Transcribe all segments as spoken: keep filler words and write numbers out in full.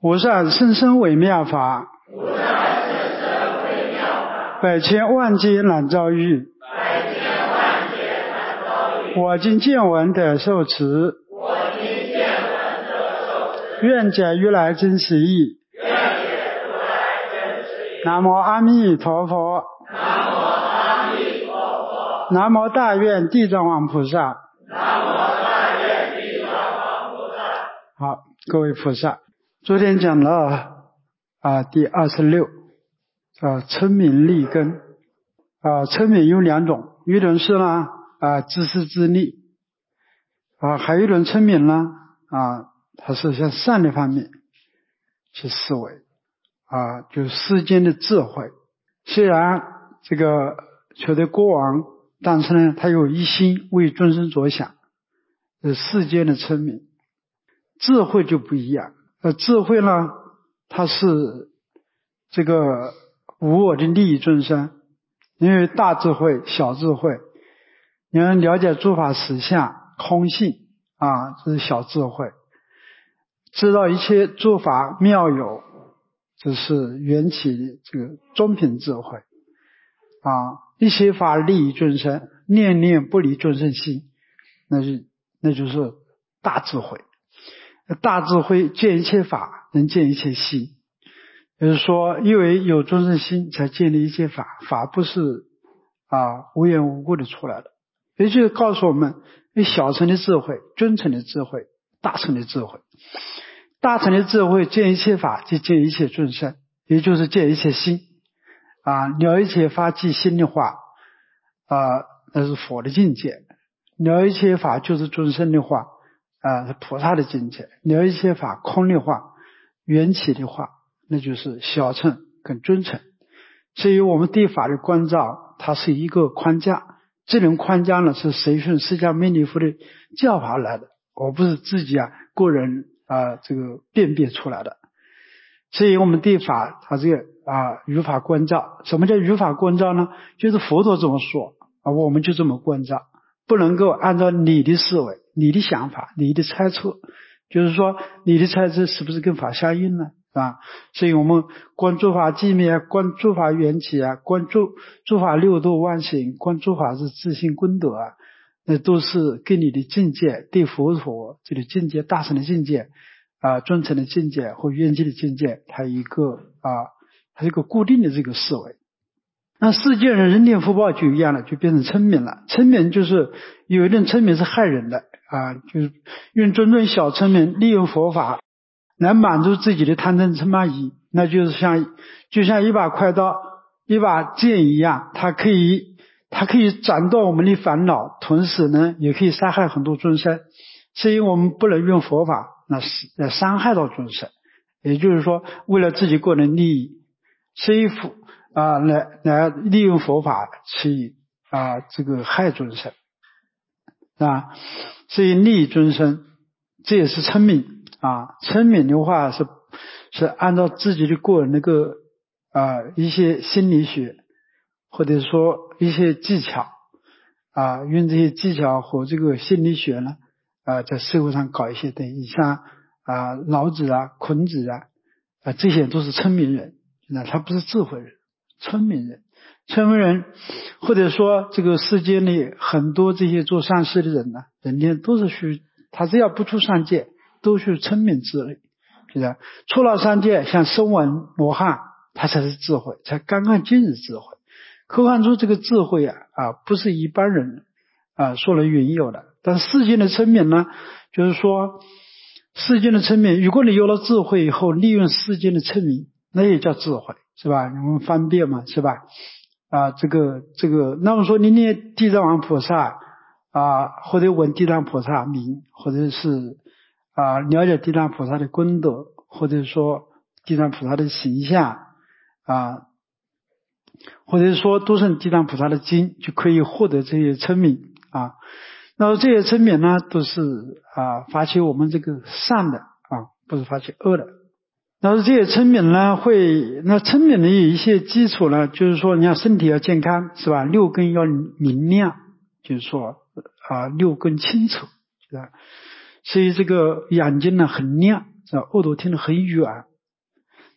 无上甚深微妙法， 无上甚深微妙法， 百千万劫难遭遇， 百千万劫难遭遇。 我今见闻得受持， 我今见闻得受持， 愿解如来真实义。 愿解如来真实义。 南无阿弥陀佛。 南无阿弥陀佛。 南无大愿地藏王菩萨。 南无大愿地藏王菩萨。 好，各位菩萨，昨天讲了啊，第二十六啊，称名利根啊，称名有两种，一种是呢啊自私自利啊，还有一种称名呢啊，它是向善的方面去思维啊，就是世间的智慧。虽然这个求得国王，但是呢，他有一心为众生着想，是世间的称名。智慧就不一样，呃，智慧呢，它是这个无我的利益众生，因为大智慧、小智慧，你要了解诸法实相、空性啊，这是小智慧；知道一切诸法妙有，这是缘起的这个中品智慧啊。一切法利益众生，念念不离众生心，那就那就是大智慧。大智慧见一切法，能见一切心。就是说，因为有众生心，才建立一切法，法不是啊无缘无故的出来的。也就是告诉我们，小乘的智慧、中乘的智慧、大乘的智慧。大乘的智慧见一切法，就见一切众生，也就是见一切心啊。了一切法即心的话啊，那是佛的境界；了一切法就是众生的话啊，是菩萨的境界；了一切法空的话、缘起的话，那就是小乘跟中乘。所以我们对法的关照，它是一个框架。这种框架呢，是随顺释迦牟尼佛的教法来的，我不是自己啊个人啊这个辨别出来的。所以我们对法，它这个啊如法关照。什么叫如法关照呢？就是佛陀这么说啊，我们就这么关照，不能够按照你的思维、你的想法、你的猜测，就是说你的猜测是不是跟法相应呢？啊，所以我们观诸法寂灭，观诸法缘起啊，观诸诸法六度万行，观诸法是自性功德啊，那都是跟你的境界，对佛陀这个境界、大乘的境界啊、中乘的境界或缘起的境界，它一个啊，它一个固定的这个思维。那世界人人天福报就一样了，就变成嗔名了。嗔名就是有一种嗔名是害人的啊，就是用种种小嗔名利用佛法来满足自己的贪嗔痴慢疑，那就是像就像一把快刀、一把剑一样，它可以它可以斩断我们的烦恼，同时呢，也可以杀害很多众生。所以我们不能用佛法来来伤害到众生，也就是说，为了自己个人利益，所以佛啊来来利用佛法去啊这个害众生啊，所以利益众生，这也是嗔名。啊，嗔名的话是是按照自己的个人那个啊一些心理学或者说一些技巧啊，用这些技巧和这个心理学呢啊，在社会上搞一些东西，像啊老子啊、孔子啊啊这些都是嗔名人，那他不是智慧人，嗔名人，嗔名人或者说这个世界里很多这些做善事的人呢，人家都是虚，他只要不出三界。都是嗔名之类，是吧？出了三界，像声闻、罗汉，他才是智慧，才刚刚进入智慧。可看出这个智慧啊啊，不是一般人啊说了云有的。但世间的嗔名呢，就是说世间的嗔名，如果你有了智慧以后，利用世间的嗔名，那也叫智慧，是吧？我们方便嘛，是吧？啊，这个这个，那么说你念地藏王菩萨啊，或者闻地藏菩萨名，或者是啊，了解地藏菩萨的功德，或者说地藏菩萨的形象啊，或者说读诵地藏菩萨的经，就可以获得这些称名啊。那么这些称名呢，都是啊发起我们这个善的啊，不是发起恶的。那么这些称名呢，会那称名的有一些基础呢，就是说你要身体要健康，是吧？六根要明亮，就是说啊六根清楚，是吧？所以这个眼睛呢很亮，是吧？耳朵听得很远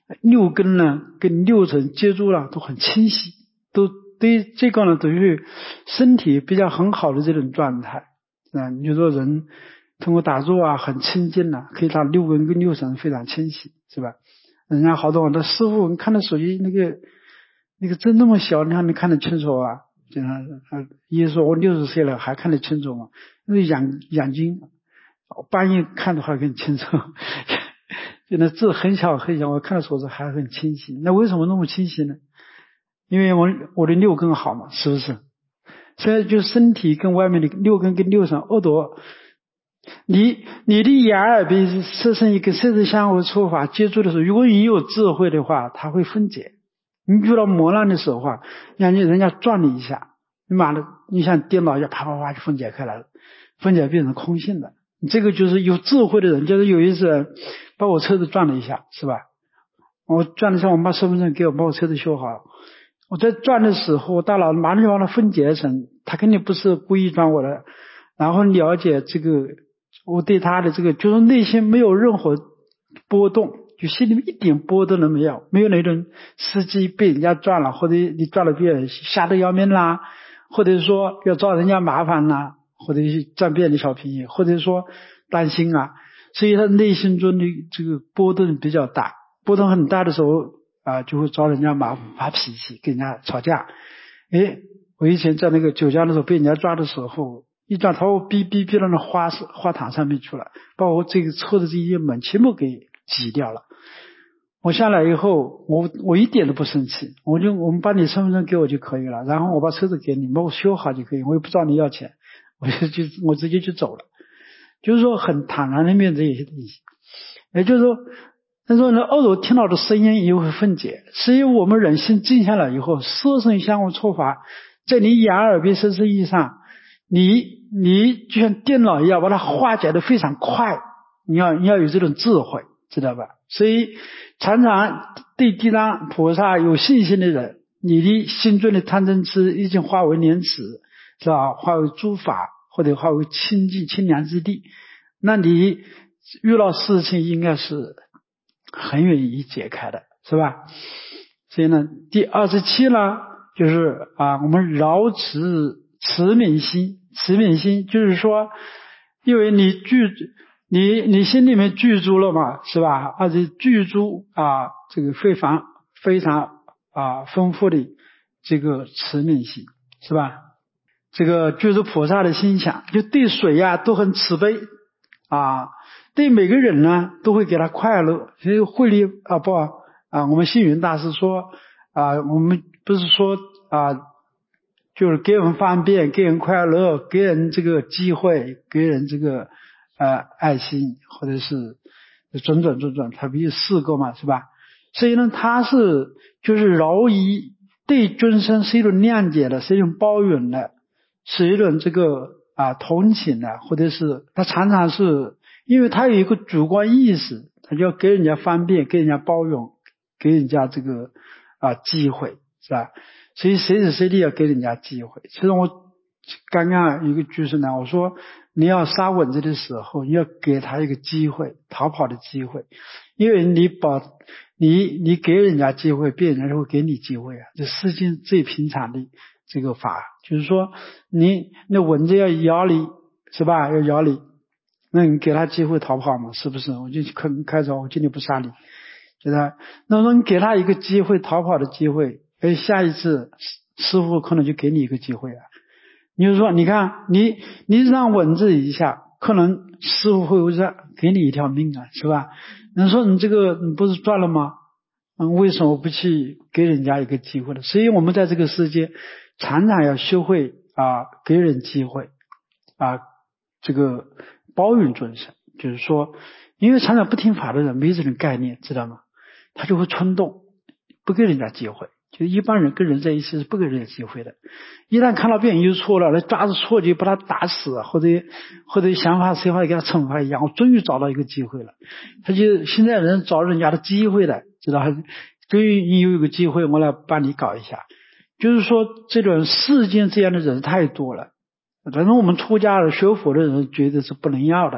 六根呢跟六尘接触了都很清晰，都对这个呢都是身体比较很好的这种状态啊。你就说人通过打坐啊很清净啊，可以让六根跟六尘非常清晰，是吧？人家好多我的师傅，你看到手机那个那个针那么小，你看你看得清楚啊？就他他爷爷说我六十岁了还看得清楚吗？那眼眼睛半夜看的话更清楚，就那字很小很小，我看的手指还很清晰。那为什么那么清晰呢？因为我我的六根好嘛，是不是？所以就身体跟外面的六根跟六尘恶多，你你的眼耳鼻色身意跟色身相互触法接触的时候，如果你有智慧的话，它会分解。你遇到磨难的时候啊，让你人家转你一下，你妈的，你像电脑一样啪啪啪就分解开来了，分解变成空性的。这个就是有智慧的人，就是有一次把我车子转了一下，是吧？我转了一下，我把身份证给我，把我车子修好。我在转的时候，大脑马上就把它分解成，他肯定不是故意转我的。然后了解这个，我对他的这个，就是内心没有任何波动，就心里面一点波动都没有，没有那种司机被人家转了，或者你转了别人吓得要命啦，或者说要找人家麻烦啦，或者是占别人的小便宜，或者说担心啊，所以他内心中的这个波动比较大，波动很大的时候啊，就会找人家麻烦发脾气，跟人家吵架。诶，我以前在那个酒家的时候被人家抓的时候，一抓头逼逼逼到那花花坛上面去了，把我这个车的这些门全部给挤掉了。我下来以后，我我一点都不生气，我就我们把你身份证给我就可以了，然后我把车子给你，把我修好就可以，我也不找你要钱，我就就我直接就走了，就是说很坦然的面对这些东西。也就是说，他说呢，恶罗听到的声音也会分解，是因为我们人心静下来以后，色身相互触法，在你眼耳鼻舌身意上，你你就像电脑一样把它化解的非常快，你要你要有这种智慧，知道吧？所以常常对地藏菩萨有信心的人，你的心中的贪嗔痴已经化为莲池，是吧？化为诸法，或者化为清净清凉之地，那你遇到事情应该是很容易解开的，是吧？所以呢，第二十七呢，就是啊，我们饶持慈悯心，慈悯心就是说，因为你具你你心里面具足了嘛，是吧？而且具足啊，这个非常非常啊丰富的这个慈悯心，是吧？这个就是菩萨的心想，就对谁呀、啊、都很慈悲啊，对每个人呢都会给他快乐。所以慧律啊不啊，我们星云大师说啊，我们不是说啊，就是给人方便，给人快乐，给人这个机会，给人这个呃爱心，或者是种种种种，它不有四个嘛，是吧？所以呢，它是就是饶益对众生是一种谅解的，是一种包容的，是一种这个啊同情的，或者是他常常是因为他有一个主观意识，他就要给人家方便，给人家包容，给人家这个啊机会，是吧？所以随时随地要给人家机会。其实我刚刚一个句是呢，我说你要杀蚊子的时候，你要给他一个机会，逃跑的机会，因为你把你你给人家机会，别人就会给你机会啊，这世间最平常的这个法，就是说你那蚊子要咬你，是吧？要咬你，那你给他机会逃跑嘛，是不是？我就开开着，我今天不杀你，觉得那么你给他一个机会逃跑的机会，哎，下一次师傅可能就给你一个机会啊。你就说，你看你你让蚊子一下，可能师傅会让给你一条命啊，是吧？你说你这个你不是赚了吗？嗯，为什么不去给人家一个机会呢？所以我们在这个世界常常要学会啊，给人机会啊，这个包容众生，就是说，因为常常不听法的人没这种概念，知道吗？他就会冲动，不给人家机会。就一般人跟人在一起是不给人家机会的，一旦看到别人有错了，那抓着错就把他打死，或者或者想法谁法给他惩罚一样。我终于找到一个机会了，他就现在人找人家的机会了，知道？终于你有一个机会，我来帮你搞一下。就是说，这种世间这样的人太多了，反正我们出家的学佛的人觉得是不能要的，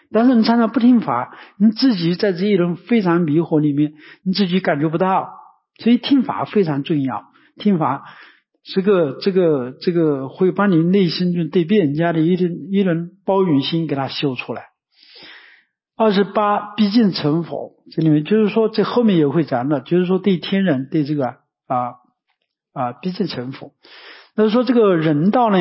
但是你常常不听法，你自己在这一种非常迷惑里面，你自己感觉不到，所以听法非常重要。听法这个这个这个会把你内心中对别人家的一种一种包容心给它修出来。二十八毕竟成佛，这里面就是说这后面也会讲的，就是说对天人对这个啊啊毕竟成佛。那说这个人道呢，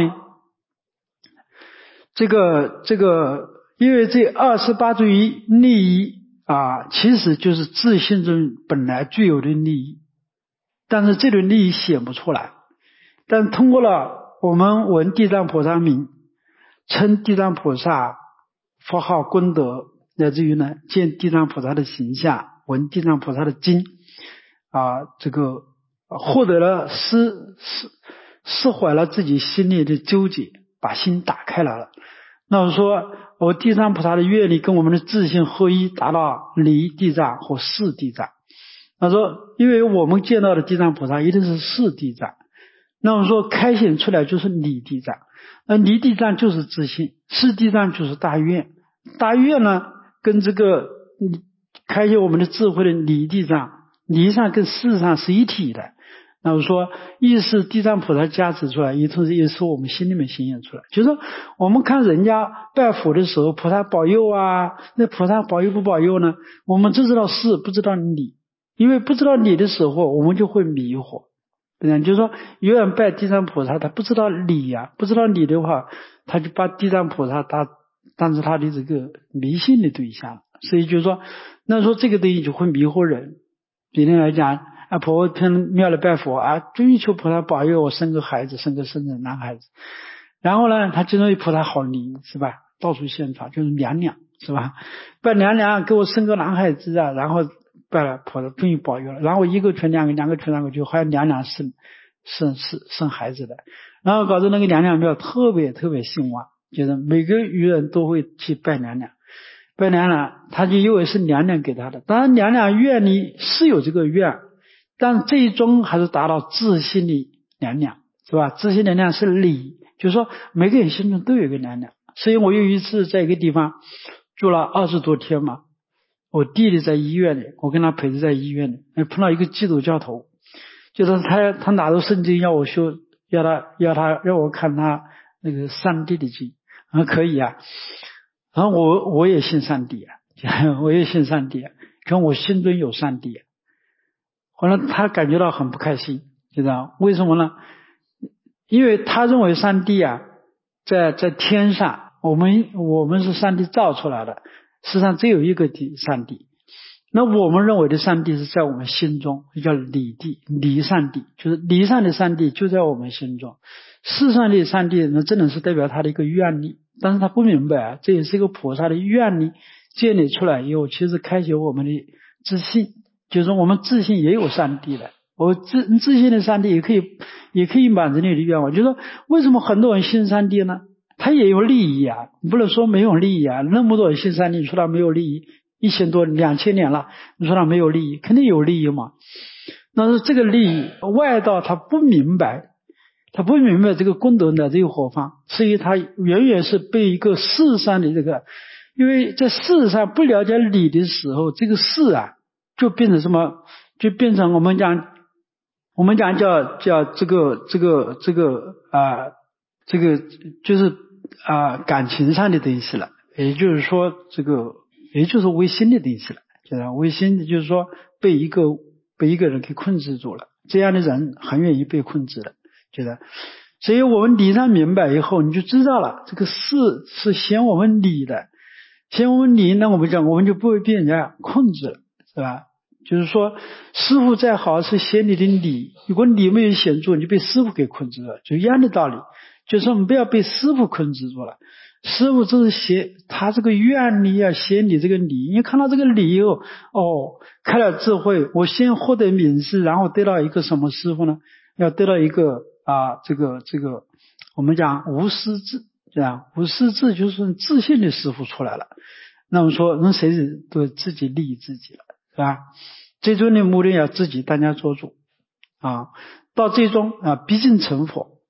这个这个因为这二十八种利益啊，其实就是自信中本来具有的利益，但是这种利益显不出来。但通过了我们闻地藏菩萨名，称地藏菩萨佛号功德，乃至于呢见地藏菩萨的形象，闻地藏菩萨的经啊，这个获得了释释释怀了自己心里的纠结，把心打开来了。那我说我地藏菩萨的愿力跟我们的自性合一，达到离地藏或释地藏。他说因为我们见到的地藏菩萨一定是释地藏，那我说开显出来就是离地藏，那离地藏就是自性，释地藏就是大愿，大愿呢跟这个开显我们的智慧的离地藏，离上跟释上是一体的。那我说意是地藏菩萨加持出来，也同时也是我们心里面显现出来。就是说我们看人家拜佛的时候，菩萨保佑啊，那菩萨保佑不保佑呢？我们只知道是不知道理，因为不知道理的时候我们就会迷惑。就是说有人拜地藏菩萨，他不知道理啊，不知道理的话，他就把地藏菩萨他当成他的这个迷信的对象，所以就是说那说这个东西就会迷惑人。比如来讲啊，婆婆去庙里拜佛啊，追求菩萨保佑我生个孩子，生个生个男孩子，然后呢他就认为菩萨好灵是吧，到处献法，就是娘娘是吧，拜娘娘给我生个男孩子啊，然后拜了菩萨终于保佑了，然后一个传两个，两个传两个，就还有娘娘生生生生孩子的，然后搞得那个娘娘庙特别特别兴旺，就是每个渔人都会去拜娘娘，拜娘娘他就以为是娘娘给他的，当然娘娘愿力是有这个愿，但最终还是达到自信的娘娘是吧，自信娘娘是理，就是说每个人心中都有一个娘娘。所以我有一次在一个地方住了二十多天嘛，我弟弟在医院里，我跟他陪着在医院里，碰到一个基督教头，就是他他拿着圣经要我修，要他要他让我看他那个上帝的经，啊可以啊，然后我我也信上帝啊，我也信上帝啊，可我心中有上帝啊。后来他感觉到很不开心，知道为什么呢？因为他认为上帝啊在在天上，我们我们是上帝造出来的，实际上只有一个上帝，那我们认为的上帝是在我们心中，叫离地离上帝，就是离上的上帝就在我们心中，世上的上帝那真的是代表他的一个愿力，但是他不明白啊，这也是一个菩萨的愿力建立出来以后，其实开启我们的自信，就是说我们自信也有上帝的，我自自信的上帝也可以也可以满足你的愿望。就是说为什么很多人信上帝呢？他也有利益啊，不能说没有利益啊，那么多人信上帝，你说他没有利益，一千多两千年了，你说他没有利益，肯定有利益嘛。但是这个利益外道他不明白，他不明白这个功德的这个何方，所以他远远是被一个世上的这个，因为在世上不了解理的时候，这个世啊就变成什么，就变成我们讲我们讲叫叫这个这个这个啊这个就是啊感情上的东西了，也就是说这个也就是唯心的东西了，就是唯心就是说被一个被一个人给控制住了，这样的人很愿意被控制的，觉得，所以我们理上明白以后，你就知道了，这个事是嫌我们理的，嫌我们理，那我们讲我们就不会被人家控制了，是吧？就是说师父再好是嫌你的理，如果理没有显著，你就被师父给控制了，就一样的道理，就是我们不要被师父控制住了，师父只是嫌他这个愿力啊，嫌你这个理，你看到这个理以后，哦，开了智慧，我先获得名师，然后得到一个什么师父呢？要得到一个啊，这个这个我们讲无师智，这样无师智就是自信的师父出来了，那么说人谁都自己利益自己了，是吧？最终的目的要自己当家做主啊，到最终啊逼近成佛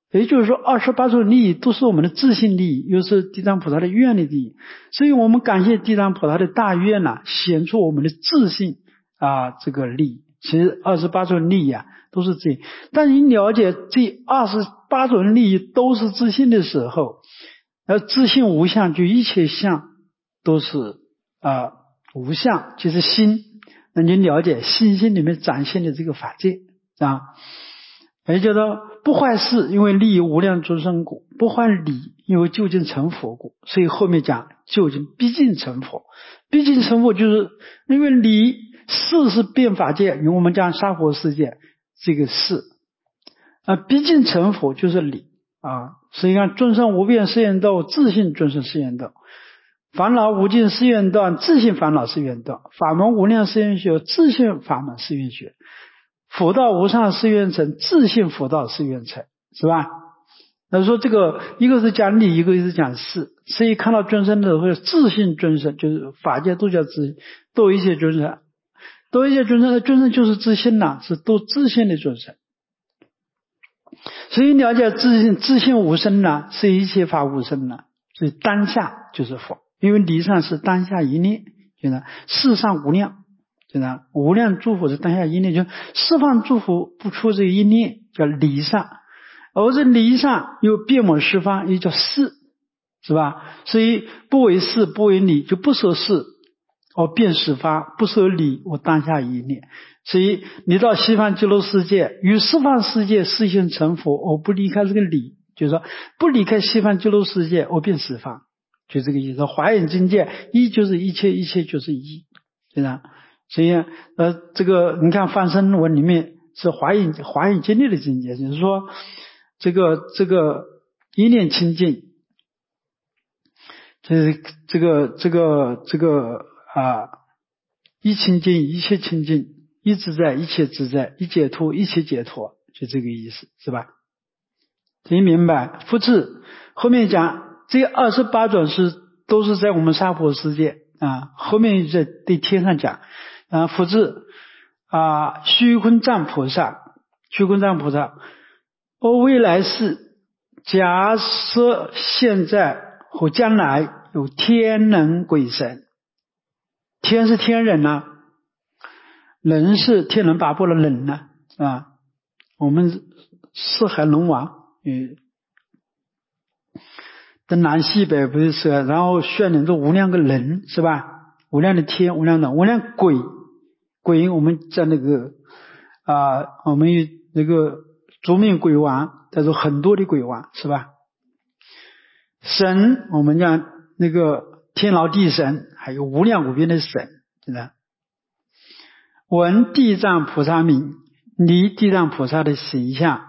也就是说二十八种利益都是我们的自性利益，又是地藏菩萨的愿力利益，所以我们感谢地藏菩萨的大愿呢、啊，显出我们的自性啊这个利益。其实二十八种利益啊都是自性，但你了解这二十八种利益都是自性的时候，而自性无相，就一切相都是啊无相，就是心。那你了解心性里面展现的这个法界啊，也叫做不坏事，因为利益无量众生果；不坏理，因为究竟成佛果。所以后面讲究竟毕竟成佛，毕竟成佛就是因为理事是变法界，因为我们讲杀佛世界这个事啊，毕竟成佛就是理啊。所以看众生无边誓愿度，自性众生誓愿度；烦恼无尽誓愿断，自性烦恼誓愿断；法门无量誓愿学，自性法门誓愿学；佛道无上誓愿成，自性佛道誓愿成，是吧？那说这个一个是讲理，一个是讲事，所以看到众生的会自性众生，就是法界都叫自性，都一切众生，都一切众生的众生就是自性呐，是都自性的众生。所以了解自性，自性无生呢，是一切法无生呢，所以当下就是佛，因为理上是当下一念，就是世上无量，就是无量诸佛是当下一念，就释放诸佛不出这一念叫理上，而这理上又遍满十方，又叫事，是吧？所以不为事不为理，就不舍事而遍十方，不舍理我当下一念。所以你到西方极乐世界与十方世界实现成佛，而不离开这个理，就是说不离开西方极乐世界而遍十方，就这个意思。华严境界一就是一切，一切就是一，对吧？所以呃，这个你看梵声文里面是华严华严经历的境界，就是说这个这个一念清净，就是这个这个这个啊，一清净一切清净，一自在一切自在，一解脱一切解脱，就这个意思，是吧？你明白？复次后面讲这二十八种是都是在我们娑婆世界啊，后面在对天上讲啊。复次啊，虚空藏菩萨，虚空藏菩萨，而未来世假设现在或将来有天人鬼神，天是天人啊，人是天人八部的人呢啊，我们四海龙王，嗯，东南西北不是是，然后渲染着无量个人，是吧？无量的天，无量的无量鬼，鬼我们在那个啊、呃，我们有那个诸命鬼王，但是很多的鬼王，是吧？神我们讲那个天牢地神，还有无量无边的神，真的。闻地藏菩萨名，离地藏菩萨的形象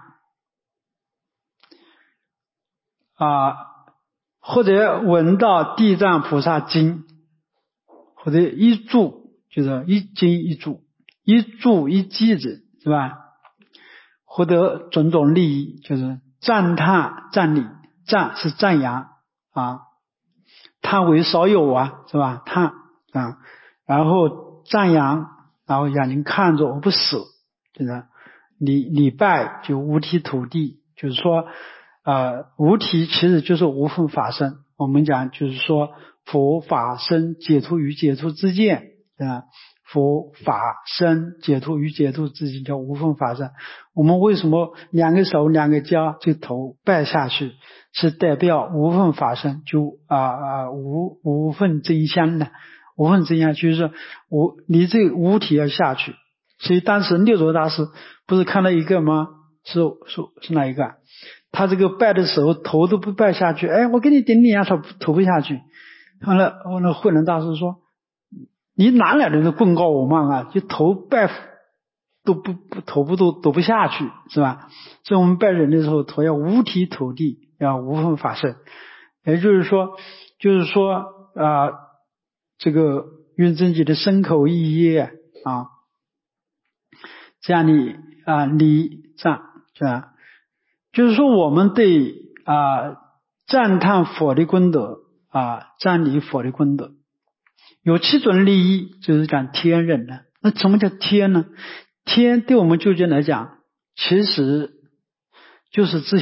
啊，或者闻到地藏菩萨经，或者一注，就是一经一注，一注一记子，是吧？获得种种利益，就是赞叹赞礼，赞是赞扬啊，叹为少有啊，是吧？叹啊，然后赞扬，然后眼睛看着我不死，就是礼礼拜就五体投地，就是说呃，五体其实就是无分法身，我们讲就是说佛法身解脱与解脱之间啊，佛法身解脱与解脱之间叫无分法身。我们为什么两个手两个脚这头拜下去，是代表无分法身，就啊啊无无分真香的，无分真香就是无你这个五体要下去。所以当时六祖大师不是看到一个吗？是是是哪一个？他这个拜的时候头都不拜下去，哎，我给你顶礼啊，他头不下去。后来后来慧能大师说，你哪来的棍告我嘛啊？就头拜都不不头部都都不下去，是吧？所以我们拜人的时候头要五体投地，要无分法身，也就是说就是说啊、呃，这个运真己的身口意业啊，这样的啊礼赞，是吧？就是说我们对啊赞叹佛的功德啊，赞礼佛的功德，有七种利益，就是讲天人呢。那什么叫天呢？天对我们究竟来讲，其实就是自信，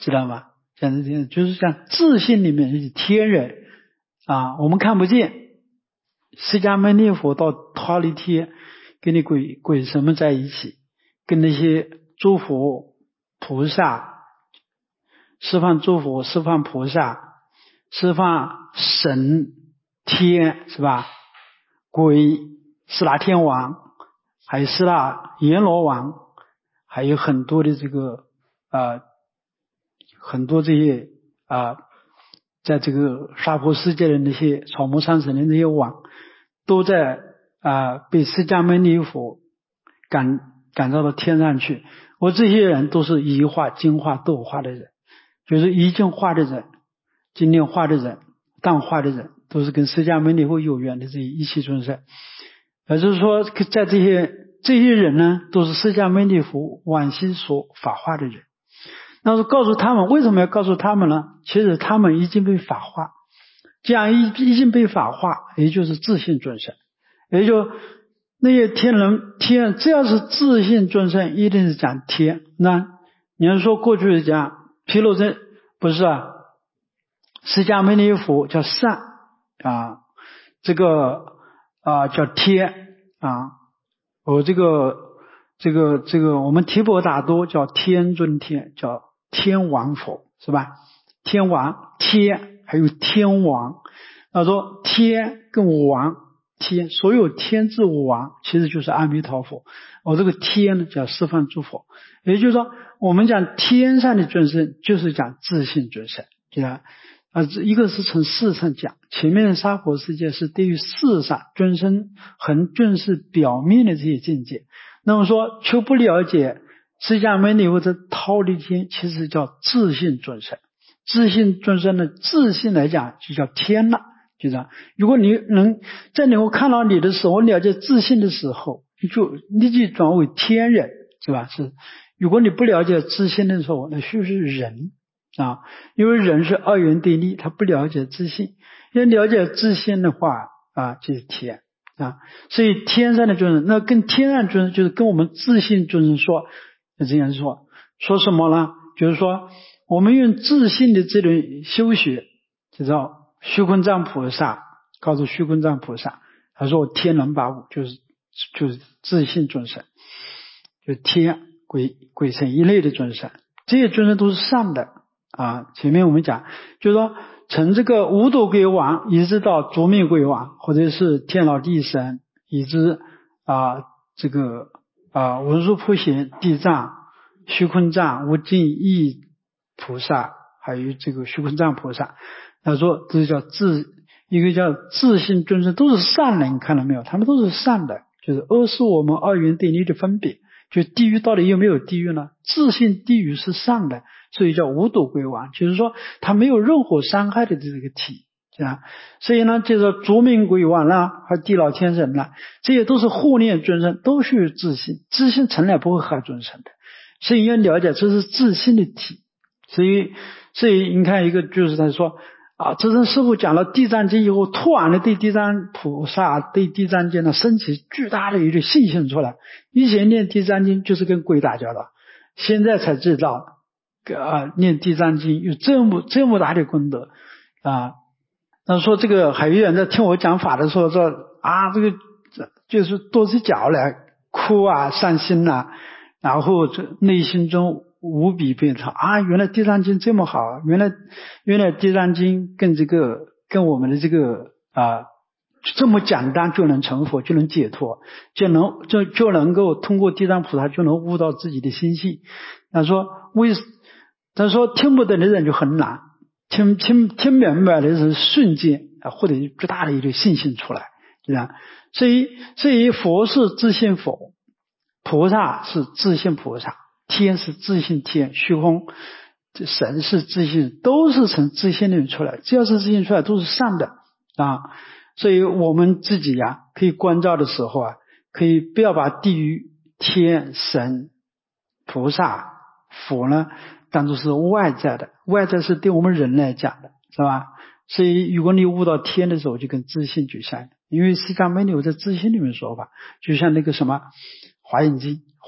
知道吗？讲的就是像自信里面是天人啊，我们看不见。释迦牟尼佛到忉利天跟你鬼鬼神们在一起，跟那些诸佛菩萨释放诸佛释放菩萨释放神天是吧？鬼四大天王还有四大阎罗王，还有很多的这个呃很多这些啊、呃，在这个娑婆世界的那些草木山神的那些王，都在啊、呃、被释迦牟尼佛感感召到天上去。我这些人都是一化、精化、斗化的人，就是一净化的人、精炼化的人、淡化的人，都是跟释迦牟尼佛有缘的这些一切众生。也就是说，在这些这些人呢，都是释迦牟尼佛往昔所法化的人。那是告诉他们，为什么要告诉他们呢？其实他们已经被法化，这样一已经被法化，也就是自性众生，也就那些天人天，只要是自性众生，一定是讲天。那你要说过去讲毗卢遮不是啊？释迦牟尼佛叫善啊，这个啊叫天啊，我这个这个这个我们提婆达多叫天尊天，叫天王佛是吧？天王天还有天王，他说天跟王天，所有天之王其实就是阿弥陀佛。我这个天呢叫十方诸佛，也就是说我们讲天上的众生就是讲自性众生，对吧？啊，一个是从事上讲，前面的娑婆世界是对于事上众生很重视表面的这些境界。那么说求不了解释迦牟尼佛的忉利天，其实叫自性众生。自性众生的自性来讲就叫天了，就这样。如果你能在能够看到你的时候，了解自性的时候，你就立即转为天人，是吧？是。如果你不了解自性的时候，那就是人啊，因为人是二元对立，他不了解自性。要了解自性的话啊，就是天啊。所以天上的众生，那跟天上众生就是跟我们自性众生说，就这样说，说什么呢？就是说我们用自性的这种修学，就叫虚空藏菩萨告诉虚空藏菩萨，他说我天人八物就是就是自性众生，就天鬼鬼神一类的众生，这些众生都是善的啊。前面我们讲就是说从这个五斗鬼王一直到逐灭鬼王，或者是天老地神，以至啊这个啊文殊普贤、地藏、虚空藏、无尽意菩萨，还有这个虚空藏菩萨，他说这叫自一个叫自性众生，都是善人，看到没有？他们都是善的，就是恶是我们二元对立的分别。就地狱到底有没有地狱呢？自性地狱是善的，所以叫无斗鬼王，就是说他没有任何伤害的这个体，这样。所以呢，就是逐灭鬼王啦，和地老天神啦，这些都是护念众生，都是自性，自性从来不会害众生的。所以要了解这是自性的体。所以所以你看一个就是他说啊，这是师父讲了地藏经以后，突然的对地藏菩萨对地藏经呢升起巨大的一个信心出来。以前念地藏经就是跟鬼打交道，现在才知道啊，念地藏经有这么这么大的功德啊。那说这个还有人在听我讲法的时候说啊，这个就是跺起脚来哭啊伤心啊，然后这内心中无比悲怆啊！原来地藏经这么好，原来原来地藏经跟这个跟我们的这个啊这么简单就能成佛，就能解脱，就能就就能够通过地藏菩萨就能悟到自己的心性。他说为他说听不懂的人就很难，听听听明白的人瞬间啊，或者巨大的一个信心出来，这样。所以所以佛是自性佛，菩萨是自性菩萨。天是自性天，虚空神是自性，都是从自性里出来，只要是自性出来都是善的啊。所以我们自己呀、啊、可以关照的时候啊，可以不要把地狱天神菩萨佛呢当作是外在的，外在是对我们人来讲的，是吧？所以如果你悟到天的时候，就跟自性就相应，因为释迦牟尼佛在自性里面说法，就像那个什么华严经，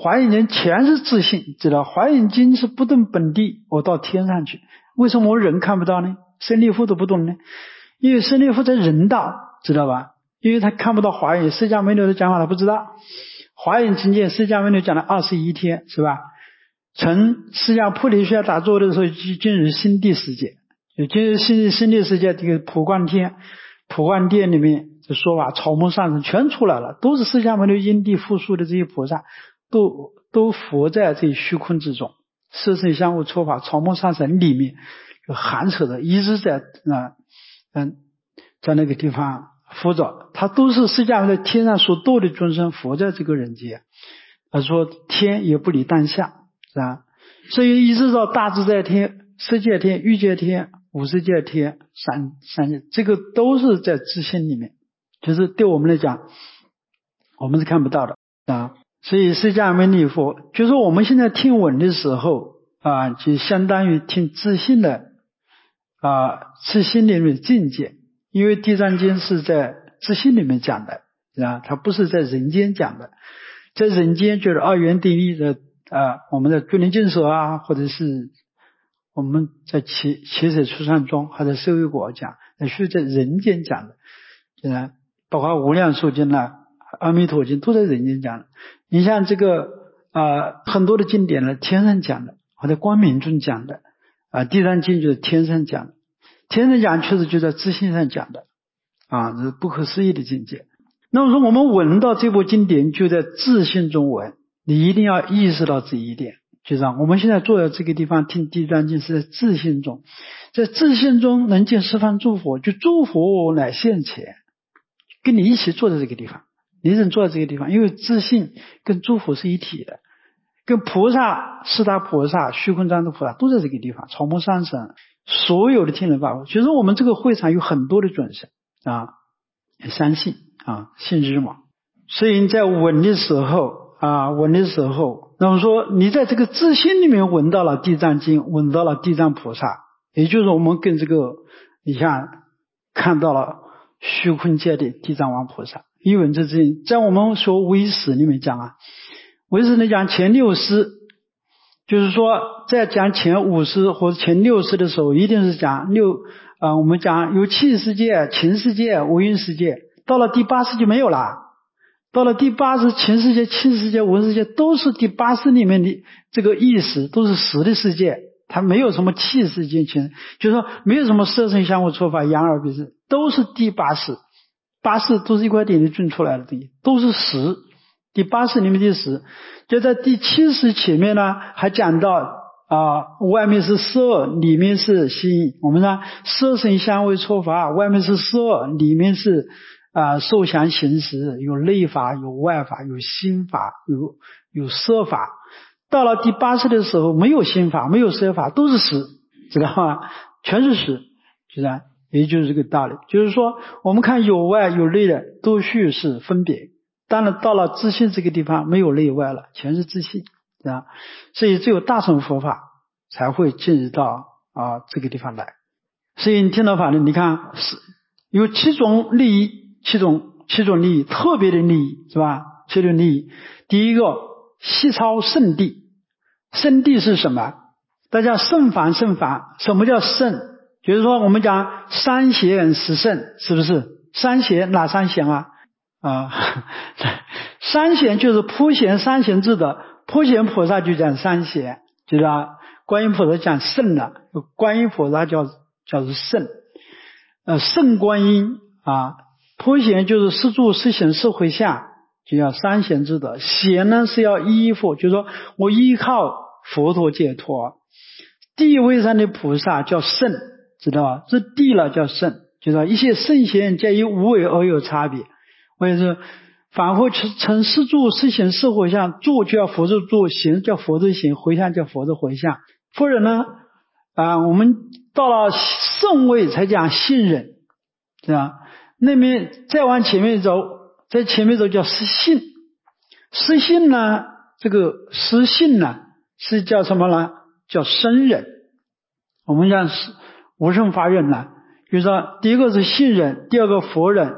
华严经全是自信，知道华严经是不动本地，我到天上去。为什么我人看不到呢？舍利弗都不动呢？因为舍利弗在人道，知道吧？因为他看不到华严，释迦牟尼的讲法他不知道。华严经典释迦牟尼讲了二十一天，是吧？从释迦菩提须打坐的时候就进入心地世界，就进入心心地世界，这个普光天普光殿里面的说法，草木上升全出来了，都是释迦牟尼因地复数的这些菩萨，都都伏在这虚空之中，色身相互错法草木上升里面就含扯的一直在啊嗯在那个地方伏着，他都是释迦牟尼天上所度的众生伏在这个人间。他说天也不离当下，是吧？所以一直到大自在天、世界天、欲界天、五十界天、三三界，这个都是在自性里面，就是对我们来讲我们是看不到的啊。所以释迦牟尼佛就是我们现在听闻的时候啊，就相当于听自性的啊自性里面的境界，因为地藏经是在自性里面讲的啊，它不是在人间讲的。在人间就是二元定律的啊，我们的《归经所》啊，或者是我们在起起水出山中或者社会国讲，那是在人间讲的，啊，包括无量寿经啊、阿弥陀经都在人间讲的。你像这个啊，很多的经典呢，天上讲的，或者光明中讲的啊，地藏经就是天上讲的，天上讲确实就在自性上讲的啊，这是不可思议的境界。那么说我们闻到这部经典就在自性中闻，你一定要意识到这一点，就这样。我们现在坐在这个地方听地藏经是在自性中，在自性中能见十方诸佛，就诸佛乃现前，跟你一起坐在这个地方，你人坐在这个地方，因为自性跟诸佛是一体的，跟菩萨、四大菩萨、虚空藏的菩萨都在这个地方，草木上升，所有的天人法会，其实我们这个会场有很多的准神啊，相信啊，信日嘛。所以你在闻的时候啊，闻的时候，那么说你在这个自性里面闻到了地藏经，闻到了地藏菩萨，也就是我们跟这个你看看到了虚空界的地藏王菩萨，一闻这之在我们说唯识里面讲啊，唯识里讲前六识，就是说在讲前五识或者前六识的时候，一定是讲六啊，我们讲有气世界、情世界、无云世界，到了第八识就没有了。到了第八识，情世界、气世界、无云世界都是第八识里面的这个意识，都是识的世界，它没有什么气世界、情，就是说没有什么色身相互错法、眼耳鼻舌，都是第八识。八识都是一块点就种出来的东西，都是识。第八识里面的识，就在第七识前面呢，还讲到啊，外面是色，里面是心。我们呢，色身相位错法，外面是色，里面是啊受想行识，有内法，有外法，有心法，有有色法。到了第八识的时候，没有心法，没有色法，都是识，知道吗？全是识，知道？也就是这个道理。就是说，我们看有外有内的，都须是分别。当然，到了自性这个地方，没有内外了，全是自性。啊，所以只有大乘佛法才会进入到啊这个地方来。所以你听到法呢，你看是有七种利益，七种七种利益，特别的利益是吧？七种利益，第一个西超圣地，圣地是什么？大家圣凡圣凡，什么叫圣？就是说我们讲三贤十圣，是不是？三贤哪三贤啊？啊，三贤就是普贤三贤制的。普贤菩萨就讲三贤，就是啊，观音菩萨讲圣了，观音菩萨叫叫是圣，呃，圣观音啊，普贤就是四住四行四回向，就叫三贤之德。贤呢是要依附，就是说我依靠佛陀解脱。地位上的菩萨叫圣，知道吧？这地了叫圣，就是一些圣贤皆以无为而有差别，或者是反复成四住四行四回向，住就叫佛的住，行叫佛的行，回向叫佛的回向。或者呢啊，我们到了圣位才讲信忍，是吧？那边再往前面走，在前面走叫失信。失信呢，这个失信呢是叫什么呢？叫生忍。我们讲无生法忍呢，就是说第一个是信忍，第二个佛忍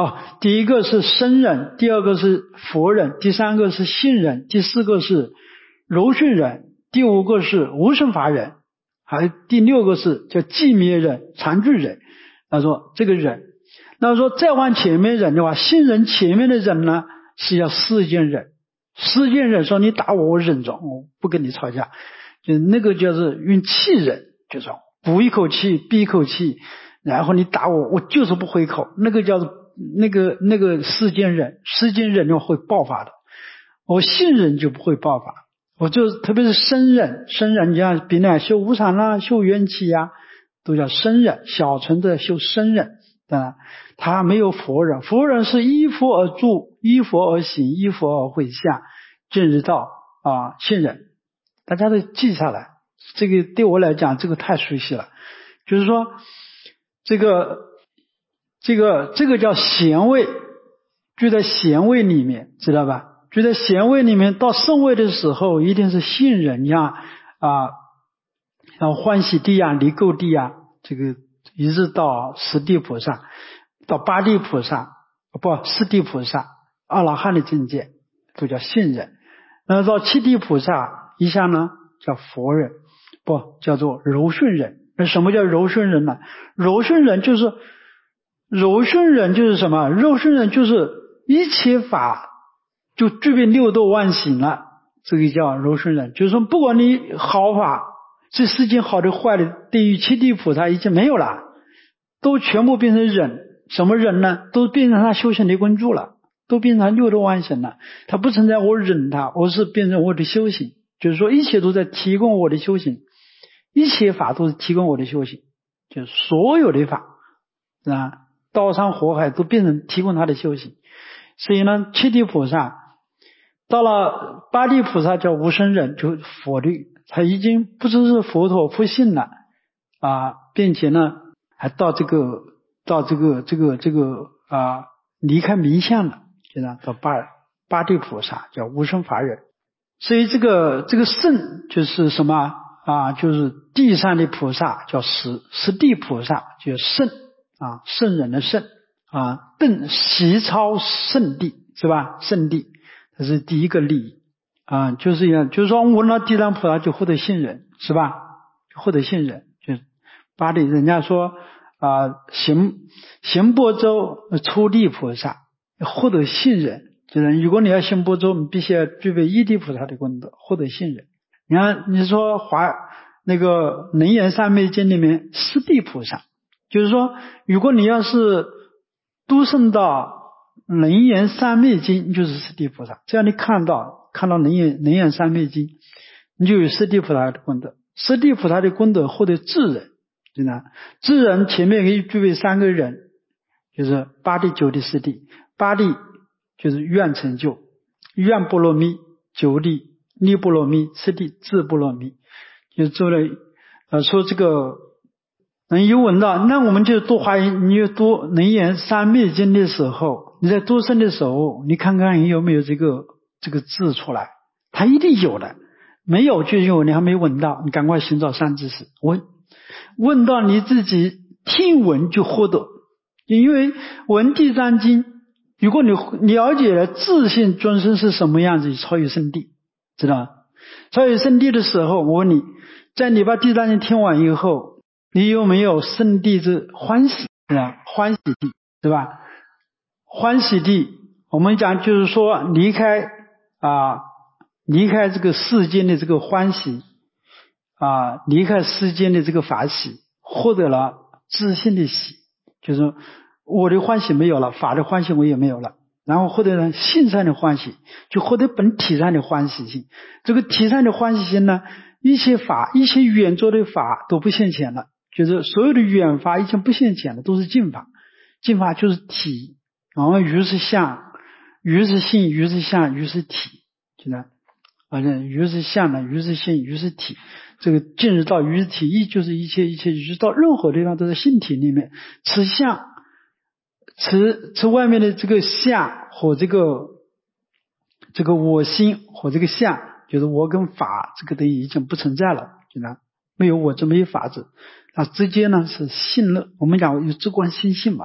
哦，第一个是生人，第二个是佛人，第三个是信人，第四个是柔顺人，第五个是无生法人，还有第六个是叫寂灭人、常住人。他说这个人，那说再往前面人的话，信人前面的人呢是叫世间人。世间人说你打我我忍着，我不跟你吵架，就那个叫做用气忍，就是补一口气闭一口气，然后你打我我就是不回口，那个叫做那个那个世间人。世间人就会爆发的，我信人就不会爆发。我就特别是生人，生人你像比那修无常啦、修缘起呀，都叫生人。小乘的修生人，当然他没有佛人。佛人是依佛而住，依佛而行，依佛而会下，进入到啊信人。大家都记下来，这个对我来讲这个太熟悉了。就是说这个这个这个叫贤位，居在贤位里面，知道吧？居在贤位里面，到圣位的时候一定是信人，像啊像欢喜地啊、离垢地啊，这个一直到十地菩萨，到八地菩萨，不四地菩萨、阿罗汉的境界都叫信人。那到七地菩萨以下呢叫佛人，不叫做柔顺人。那什么叫柔顺人呢？柔顺人就是柔顺人就是什么？柔顺人就是一切法就具备六度万行了，这个叫柔顺人。就是说不管你好法，这世间好的坏的，对于七地菩萨已经没有了，都全部变成忍。什么忍呢？都变成他修行的根柱了，都变成六度万行了。他不存在我忍他，我是变成我的修行，就是说一切都在提供我的修行，一切法都是提供我的修行，就是所有的法啊，刀山火海都变成提供他的修行。所以呢，七地菩萨到了八地菩萨叫无生人，就佛律，他已经不只是佛陀不信了啊，并且呢还到这个到这个这个这个啊离开名相了，现在到八八地菩萨叫无生法忍。所以这个这个圣就是什么啊？就是地上的菩萨叫十，十地菩萨叫圣啊，圣人的圣啊，顿习超圣地是吧？圣地，这是第一个利益啊，就是一样，就是说闻到地藏菩萨就获得信任是吧？就获得信任，就是八地人家说啊，行行波州初地菩萨获得信任。就是如果你要行波州，你必须要具备一地菩萨的功德，获得信任。你看你说华那个能言三昧经里面四地菩萨，就是说如果你要是都圣到能言三昧经，就是四地菩萨。只要你看到看到能言能言三昧经，你就有四地菩萨的功德。四地菩萨的功德获得智人，真的智人前面可以具备三个人，就是八地九地四地。八地就是愿成就，愿波罗蜜，九地力波罗蜜，四地智波罗蜜。就做了呃说这个能有闻到，那我们就多华严，你就多能言三昧经的时候，你在多生的时候，你看看你有没有这个这个字出来，它一定有的，没有就有，你还没闻到，你赶快寻找三知识，闻闻到你自己听闻就获得。因为闻地藏经，如果你了解了自性众生是什么样子，超越圣地，知道吗？超越圣地的时候，我问你，在你把地藏经听完以后，你有没有圣地之欢喜？是吧？欢喜地，对吧？欢喜地，我们讲就是说离开啊，离开这个世间的这个欢喜啊，离开世间的这个法喜，获得了自性的喜，就是我的欢喜没有了，法的欢喜我也没有了，然后获得了性上的欢喜，就获得本体上的欢喜心。这个体上的欢喜心呢，一切法一切远作的法都不现前了，就是所有的远法已经不现前了，都是净法。净法就是体，然后于是相，于是性，于是相，于是体，现在反正于是相呢，于是性，于是体。这个进入到于是体，一就是一切一切，于是到任何地方都在性体里面。此相此此外面的这个相和这个这个我心和这个相，就是我跟法这个东西已经不存在了，对吧？没有我这没有法子，那直接呢是性乐，我们讲有直观心性嘛，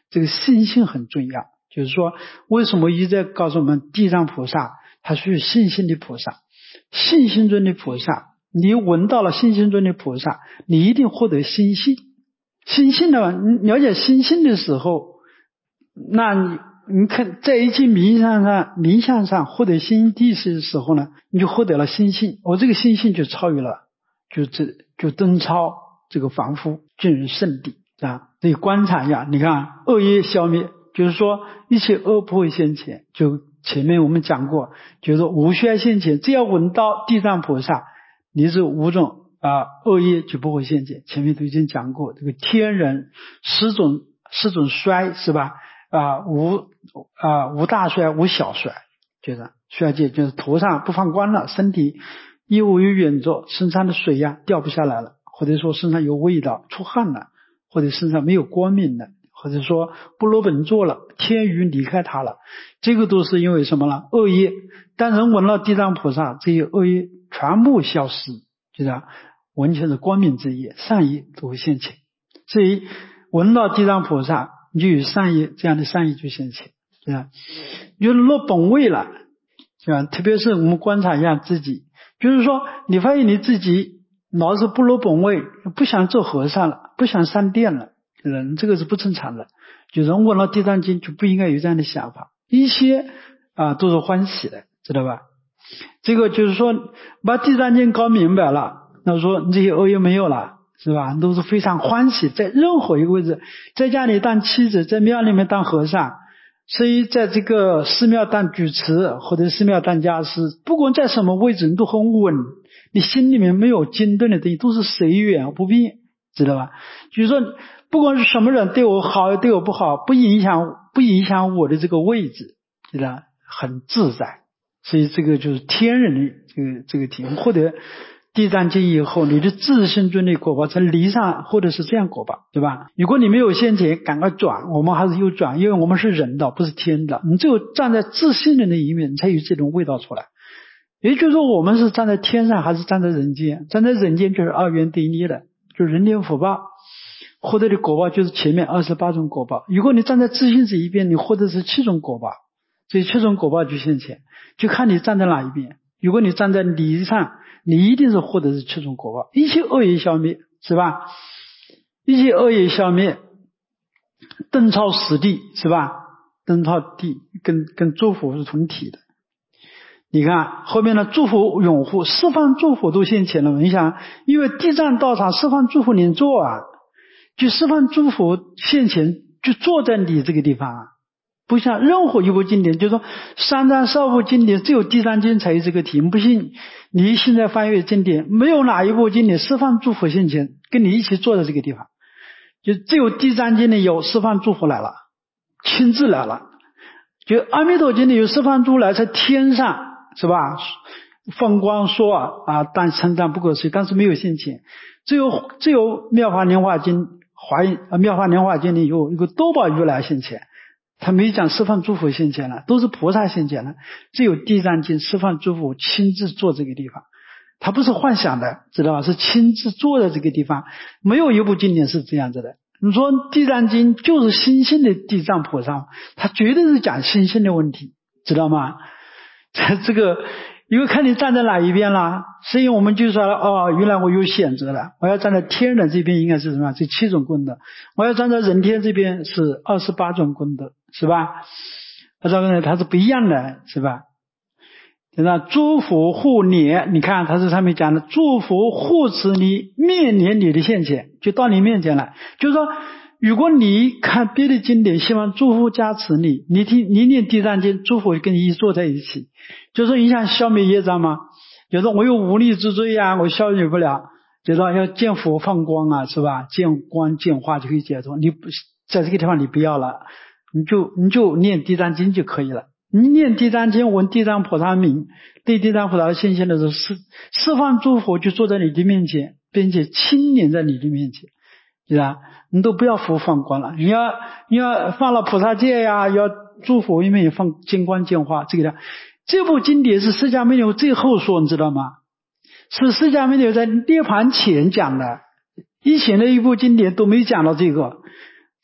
这个信心很重要。就是说为什么一直在告诉我们地藏菩萨他属于信心的菩萨，信心中的菩萨，你闻到了信心中的菩萨，你一定获得心性。心性呢，你了解心性的时候，那你你看在一切冥想上冥想上获得心地识的时候呢，你就获得了心性，我、哦、这个心性就超越了，就这就登超这个凡夫，进入圣地啊。所以观察一下，你看恶业消灭，就是说一切恶不会现前，就前面我们讲过，就是说无需要现前，只要闻到地藏菩萨，你是五种啊恶业就不会现前。前面都已经讲过，这个天人十种十种衰是吧？啊无啊无大衰无小衰，就是衰界就是头上不放光了，身体衣物有远着，身上的水呀、啊、掉不下来了，或者说身上有味道出汗了，或者身上没有光明了，或者说不落本座了，天余离开他了，这个都是因为什么呢？恶业。但人闻了地藏菩萨，这些恶业全部消失，就是完全是光明之业，善业都会现前。所以闻到地藏菩萨，你就有善业，这样的善业就现前，对吧？就落本位了，对吧？特别是我们观察一下自己，就是说你发现你自己老是不落本位，不想做和尚了，不想上殿了，人这个是不正常的。就人闻了地藏经就不应该有这样的想法，一些啊都是欢喜的，知道吧？这个就是说把地藏经搞明白了，那说你这些恶业没有了，是吧？都是非常欢喜，在任何一个位置，在家里当妻子，在庙里面当和尚，所以在这个寺庙当主持或者寺庙当家师，不管在什么位置你都很稳，你心里面没有惊动的东西，都是随缘不变，知道吧？就是说不管是什么人对我好对我不好，不影响不影响我的这个位置，知道很自在。所以这个就是天人的这个这个体验，获得地藏经以后，你的自身中的果报在离上或者是这样果报，对吧？如果你没有先前，赶快转，我们还是有转，因为我们是人的，不是天的。你只有站在自信人的一面，你才有这种味道出来。也就是说，我们是站在天上还是站在人间？站在人间就是二元对立的，就是人天福报，获得的果报就是前面二十八种果报。如果你站在自信这一边，你获得是七种果报，所以七种果报就现前，就看你站在哪一边。如果你站在理上，你一定是获得是七种果报，一切恶业消灭，是吧？一切恶业消灭，登超实地，是吧？登超地跟跟祝福是同体的。你看后面的祝福拥护释放祝福都现前了，你想因为地藏道场释放祝福连坐啊，就释放祝福现前就坐在你这个地方啊，不像任何一部经典，就是说三藏十二部经典只有地藏经才有这个题目，不信你现在翻阅经典，没有哪一部经典释放祝福现前跟你一起坐在这个地方，就只有地藏经里有释放祝福来了，亲自来了。就阿弥陀经里有释放祝福来在天上，是吧？放光说啊啊，但称赞不可思议，但是没有现前。只有只有妙法莲华经华啊妙法莲华经里有一个多宝如来现前，他没讲释放祝福现前了，都是菩萨现前了。只有地藏经释放祝福亲自坐这个地方，他不是幻想的，知道吧？是亲自坐在这个地方，没有一部经典是这样子的。你说地藏经就是心性的地藏菩萨，他绝对是讲心性的问题，知道吗？这个因为看你站在哪一边啦，所以我们就说哦，原来我有选择了，我要站在天人这边应该是什么？这七种功德，我要站在人天这边是二十八种功德，是吧？这个呢它是不一样的，是吧？那祝福护念，你看它是上面讲的祝福护持你面临你的现前，就到你面前来，就是说如果你看别的经典希望祝福加持你，你听你念地藏经，祝福跟你一坐在一起，就是说你想消灭业障吗？就是说我有无力之罪啊，我消灭不了，就是说要见佛放光啊，是吧？见光见化就可以解脱，你不在这个地方你不要了，你就你就念地藏经就可以了。你念地藏经闻地藏菩萨名，对地藏菩萨的信心的时候，释释放诸佛就坐在你的面前，并且亲临在你的面前，是吧？你都不要佛放光了，你要你要放了菩萨戒呀，要诸佛因为也放金光见化，这个的。这部经典是释迦牟尼最后说，你知道吗？是释迦牟尼在涅槃前讲的，以前的一部经典都没讲到这个。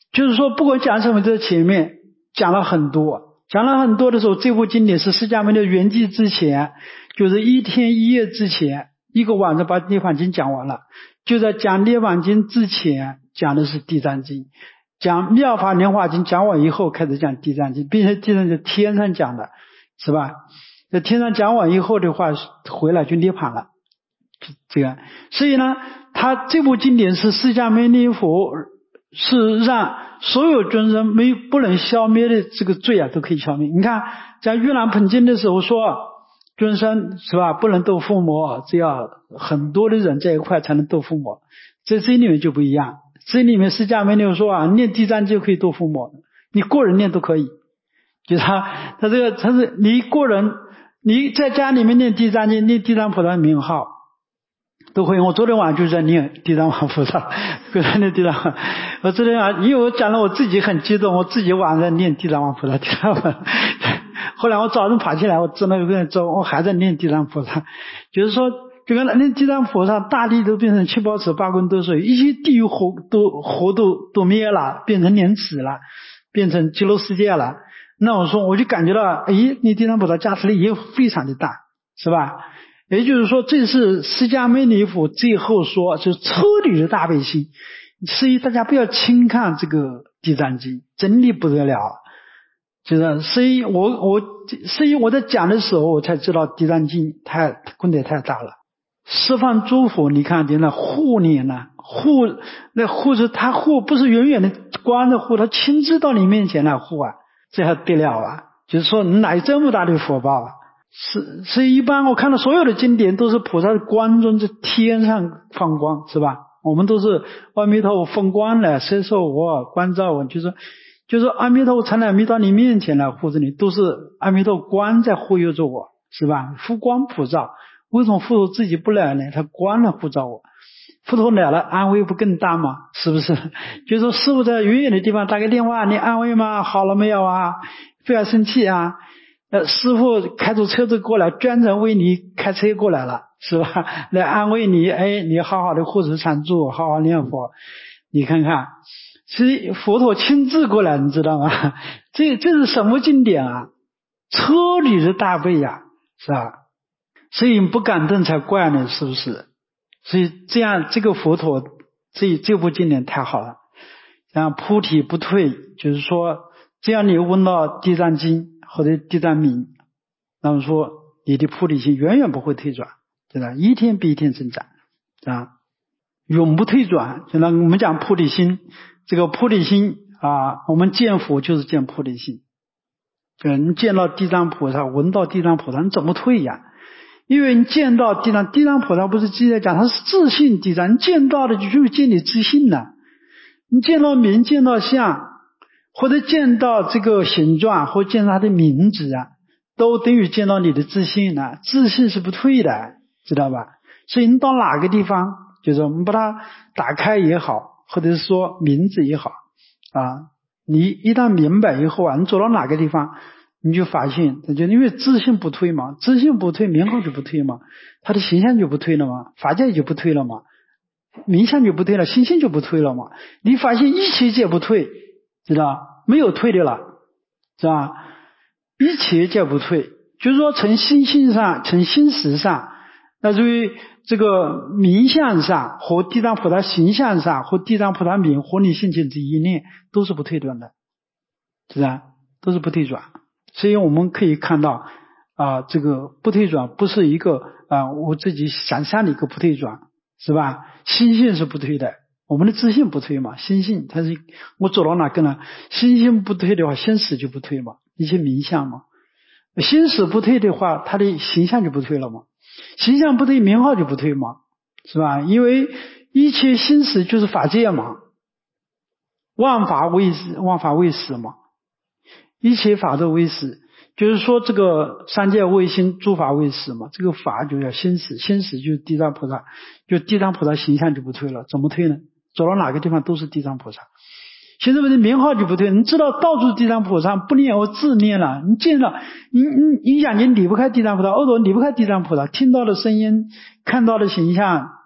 就是说不管讲什么，在前面讲了很多，讲了很多的时候，这部经典是释迦牟尼圆寂之前，就是一天一夜之前，一个晚上把涅槃经讲完了。就在讲涅槃经之前讲的是地藏经，讲妙法莲华经讲完以后开始讲地藏经，并且地藏经天上讲的，是吧？在天上讲完以后的话，回来就涅槃了，这样。所以呢，他这部经典是释迦牟尼佛是让所有众生没不能消灭的这个罪啊都可以消灭。你看在盂兰盆经的时候说，众生是吧，不能斗父母，只要很多的人在一块才能斗父母。在这里面就不一样，这里面释迦牟尼说啊，念地藏经可以斗父母，你个人念都可以。就是他他这个他是你个人你在家里面念地藏经，念地藏菩萨名号都可以。我昨天晚上就在念地藏王菩萨，就在念地藏。我昨天晚上因为我讲了我自己很激动，我自己晚上念地藏王菩萨，地藏王菩萨。后来我早上爬起来，我真的有点走，我还在念地藏菩萨，就是说这个念地藏菩萨，大地都变成七宝池八功德水，一切地狱火都火都都灭了，变成莲池了，变成极乐世界了。那我说我就感觉到，哎，你地藏菩萨加持力也非常的大，是吧？也就是说，这是释迦牟尼佛最后说，就是彻底的大悲心。所以大家不要轻看这个地藏经，真的不得了。就是所以我我所以我在讲的时候，我才知道地藏经太功德太大了。十方诸佛，你看见那护你呢，护那护是他护，不是远远的观着护，他亲自到你面前来护啊，这还得了啊！就是说你哪有这么大的福报啊？是是一般我看到所有的经典都是菩萨的光中在天上放光，是吧？我们都是阿弥陀佛放光来摄受我关照我，就是就是阿弥陀佛常来弥到你面前来护着你，都是阿弥陀光在护佑着我，是吧？佛光普照，为什么佛陀自己不来呢？他光来护照我，佛陀来了安慰不更大吗？是不是？就是说师父在远远的地方打个电话，你安慰吗？好了没有啊？不要生气啊！呃，师父开着车子过来，专程为你开车过来了，是吧？来安慰你，哎，你好好的护持常住，好好念佛。你看看，是佛陀亲自过来，你知道吗？这这是什么经典啊？彻底的大悲呀，是吧？所以不感动才怪呢，是不是？所以这样这个佛陀这这部经典太好了，像菩提不退，就是说这样你闻到地藏经或者地藏名，那么说你的菩提心远远不会退转，对吧？一天比一天增长啊，永不退转。就那我们讲菩提心，这个菩提心啊，我们见佛就是见菩提心。对，你见到地藏菩萨，闻到地藏菩萨，你怎么退呀？因为你见到地藏，地藏菩萨不是记在讲，他是自信地藏，你见到的就就是见你自信了。你见到名，见到相，或者见到这个形状，或见到他的名字啊，都等于见到你的自信了。自信是不退的，知道吧？所以你到哪个地方，就是我们把它打开也好，或者是说名字也好啊，你一旦明白以后啊，你走到哪个地方，你就发现，就因为自信不退嘛，自信不退，名号就不退嘛，他的形象就不退了嘛，法界就不退了嘛，名相就不退了，心性就不退了嘛。你发现一切皆不退，知道没有退的了，是吧？一切皆不退，就是说从心性上，从心识上，那至于这个名相上和地藏菩萨形象上和地藏菩萨名和你性情这一念都是不退转的，是吧？都是不退转。所以我们可以看到啊，这个不退转不是一个啊我自己想象的一个不退转，是吧？心性是不退的，我们的自信不退嘛，心性它是我走到哪个呢？心性不退的话，心识就不退嘛，一些名相嘛。心识不退的话，它的形象就不退了嘛，形象不退，名号就不退嘛，是吧？因为一切心识就是法界嘛，万法为万法为识嘛，一切法都为识，就是说这个三界为心，诸法为识嘛，这个法就叫心识，心识就是地藏菩萨，就地藏菩萨形象就不退了，怎么退呢？走到哪个地方都是地藏菩萨。现在我的名号就不退，你知道到处地藏菩萨，不念我自念了，你见了你你你眼睛离不开地藏菩萨，耳朵离不开地藏菩萨，听到的声音，看到的形象，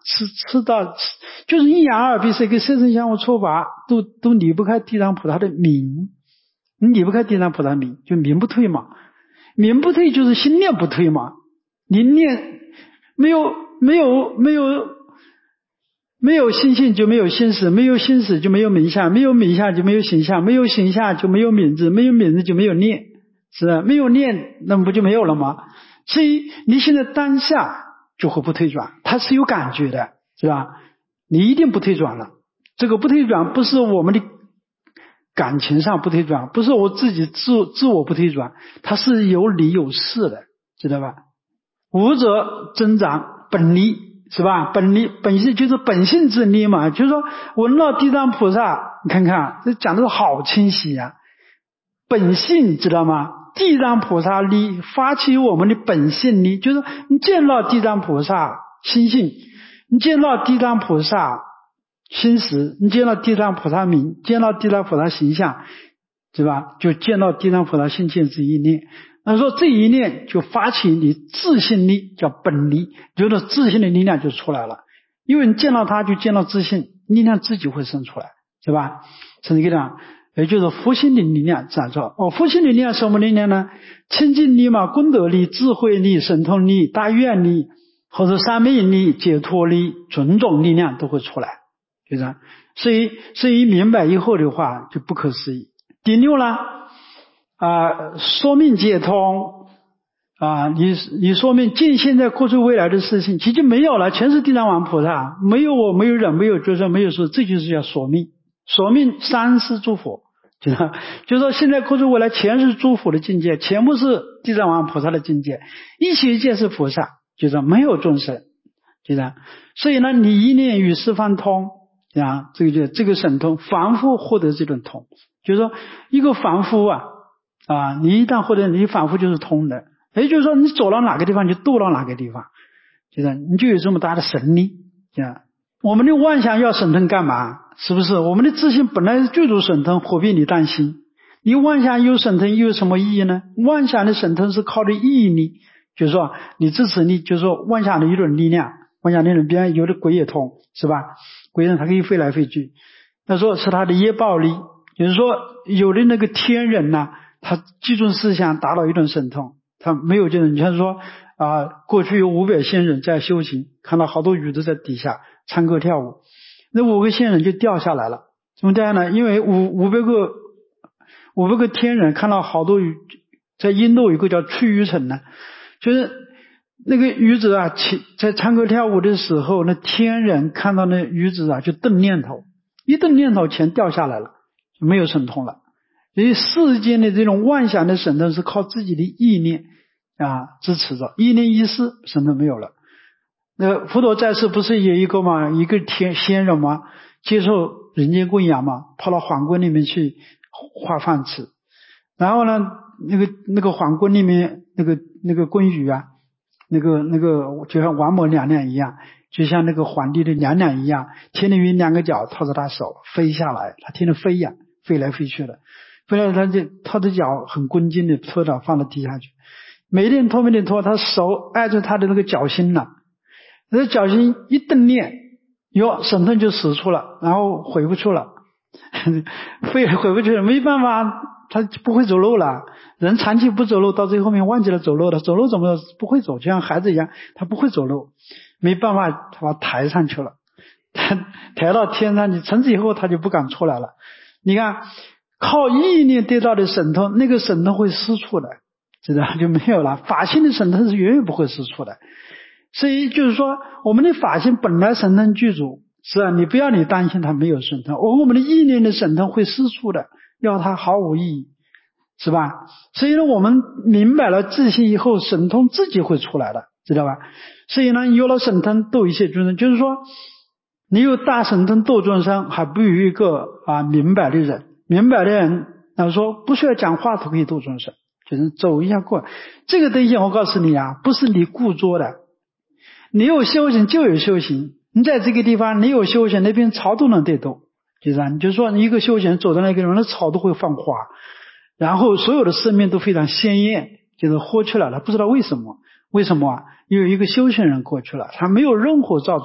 吃吃到就是一眼二鼻舌跟色声香味触法都都离不开地藏菩萨的名，你离不开地藏菩萨名，就名不退嘛，名不退就是心念不退嘛，你念没有没有没有没有心性就没有心识，没有心识就没有名相，没有名相就没有形象，没有形象就没有名字，没有名字就没有念，是吧？没有念那不就没有了吗？所以你现在当下就会不退转，它是有感觉的，是吧？你一定不退转了。这个不退转不是我们的感情上不退转，不是我自己自自我不退转，它是有理有事的，知道吧？无者增长本理，是吧？本理本性就是本性之理嘛，就是说闻到地藏菩萨，你看看这讲的好清晰呀、啊，本性知道吗？地藏菩萨力发起我们的本性力，就是你见到地藏菩萨心性，你见到地藏菩萨心识，你见到地藏菩萨名，见到地藏菩萨形象，对吧？就见到地藏菩萨心性之一念。那说这一念就发起你自信力，叫本力，就是自信的力量就出来了。因为你见到它就见到自信，力量自己会生出来，是吧？是这个样。也就是佛心的力量展示。哦，佛心的力量什么力量呢？清净力嘛，功德力、智慧力、神通力、大愿力，或者三昧力、解脱力，种种力量都会出来，就这样。所以，所以明白以后的话就不可思议。第六呢，啊、呃，说明解通啊，你你说明尽现在过去未来的事情，其实没有了，全是地藏王菩萨，没有我，没有人，没有觉受，没有说，这就是叫说明。说明三世诸佛，就是就是说现在过去未来全是诸佛的境界，全部是地藏王菩萨的境界，一切皆是菩萨，就是没有众生，就这样。所以呢，你一念与十方通，啊，这个就这个神通，凡夫获得这种通，就是说一个凡夫啊啊，你一旦获得，你凡夫就是通的，也就是说你走到哪个地方就渡到哪个地方，就是你就有这么大的神力，啊。我们的妄想要神通干嘛？是不是？我们的自信本来具足神通，何必你担心？你妄想有神通又有什么意义呢？妄想的神通是靠的意义力，就是说你支持力，就是说妄想的一种力量，妄想的人，比方有的鬼也通，是吧？鬼人他可以飞来飞去，他说是他的业报力，就是说有的那个天人呐、啊，他记住思想达到一种神通，他没有这种，你像说啊，过去有五百仙人在修行，看到好多鱼都在底下唱歌跳舞，那五个仙人就掉下来了。怎么掉呢？因为五五百个五百个天人看到好多鱼，在印度有个叫去鱼城呢，就是那个鱼子啊，在唱歌跳舞的时候，那天人看到那鱼子啊，就动念头，一动念头全掉下来了，就没有神通了。所以世间的这种妄想的神通是靠自己的意念啊支持着，意念一失，神通没有了。那佛陀在世不是有一个嘛，一个天仙人嘛，接受人间供养嘛，跑到皇宫里面去画饭吃，然后呢，那个那个皇宫里面那个那个宫女啊，那个那个就像王母娘娘一样，就像那个皇帝的娘娘一样，天灵云两个脚套着他手飞下来，他天天飞呀，飞来飞去的，飞来他就他的脚很恭敬的拖到放到地下去，每天拖每天拖，他手挨着他的那个脚心了。那脚心一动念，哟，神通就使出了，然后回不去了，回回不去了，没办法，他不会走路了。人长期不走路，到最后面忘记了走路了，走路怎么不会走？就像孩子一样，他不会走路，没办法，他把他抬上去了，他抬到天上去，从此以后他就不敢出来了。你看，靠意念得到的神通，那个神通会失处的，知道就没有了。法性的神通是远远不会失处的。所以就是说，我们的法性本来神通具足，是啊，你不要你担心它没有神通，而我们的意念的神通会失处的，要它毫无意义，是吧？所以呢，我们明白了自信以后，神通自己会出来的，知道吧？所以呢，有了神通度一切众生，就是说，你有大神通度众生，还不如一个啊明白的人，明白的人，他说不需要讲话都可以度众生，就是走一下过。这个东西我告诉你啊，不是你故作的。你有修行就有修行，你在这个地方你有修行，那边草都能得动，就是啊，你就说你一个修行走到那个地方，那草都会放花，然后所有的生命都非常鲜艳，就是活出来了，不知道为什么，为什么啊？因为一个修行人过去了，他没有任何造作，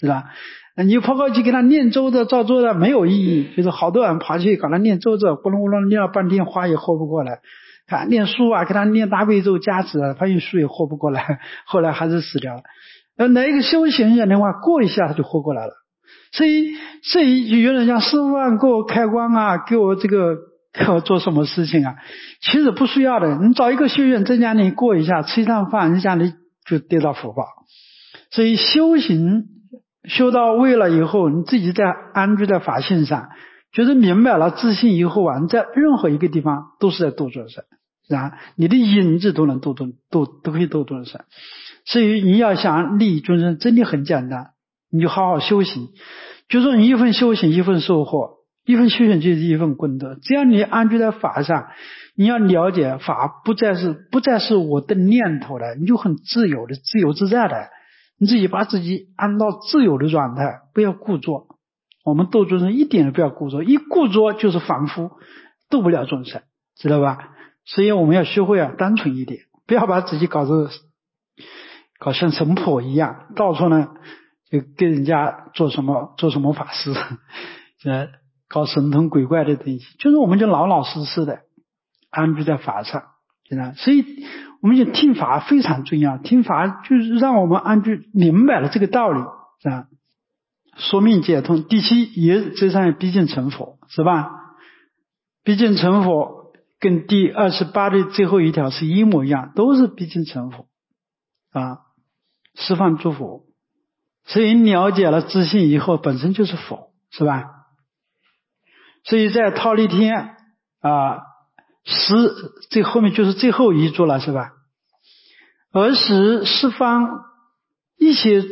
是吧？你跑过去给他念咒的照做的没有意义，就是好多人跑去给他念咒咒，咕隆咕隆念了半天话也活不过来。看念书啊，给他念大悲咒加持，发现书也活不过来，后来还是死掉了。而哪一个修行人的话，过一下他就活过来了。所以这一句有人讲师父啊，给我开光啊，给我这个给我做什么事情啊？其实不需要的，你找一个修院增加你过一下，吃一餐饭，人家你就得到福报。所以修行修到位了以后，你自己在安居在法性上，就是明白了自信以后啊，你在任何一个地方都是在度众生，是吧？你的影子都能度众都都可以度众生。所以你要想利益众生，真的很简单，你就好好修行。就说你一份修行一份收获，一份修行就是一份功德。只要你安居在法上，你要了解法不再是不再是我的念头了，你就很自由的自由自在的，你自己把自己安到自由的状态，不要固着。我们度众生一点都不要固着，一固着就是凡夫，度不了众生，知道吧？所以我们要学会啊单纯一点，不要把自己搞得搞像神婆一样，到处呢就跟人家做什么做什么法师，呃，搞神通鬼怪的东西，就是我们就老老实实的安居在法上，知道？所以我们就听法非常重要，听法就是让我们安居明白了这个道理，是吧？说明解通。第七也这上逼近成佛，是吧？逼近成佛跟第二十八的最后一条是一模一样，都是逼近成佛啊，释放诸佛。所以了解了自信以后本身就是佛，是吧？所以在忉利天啊，十这后面就是最后一座了，是吧？而使十方一切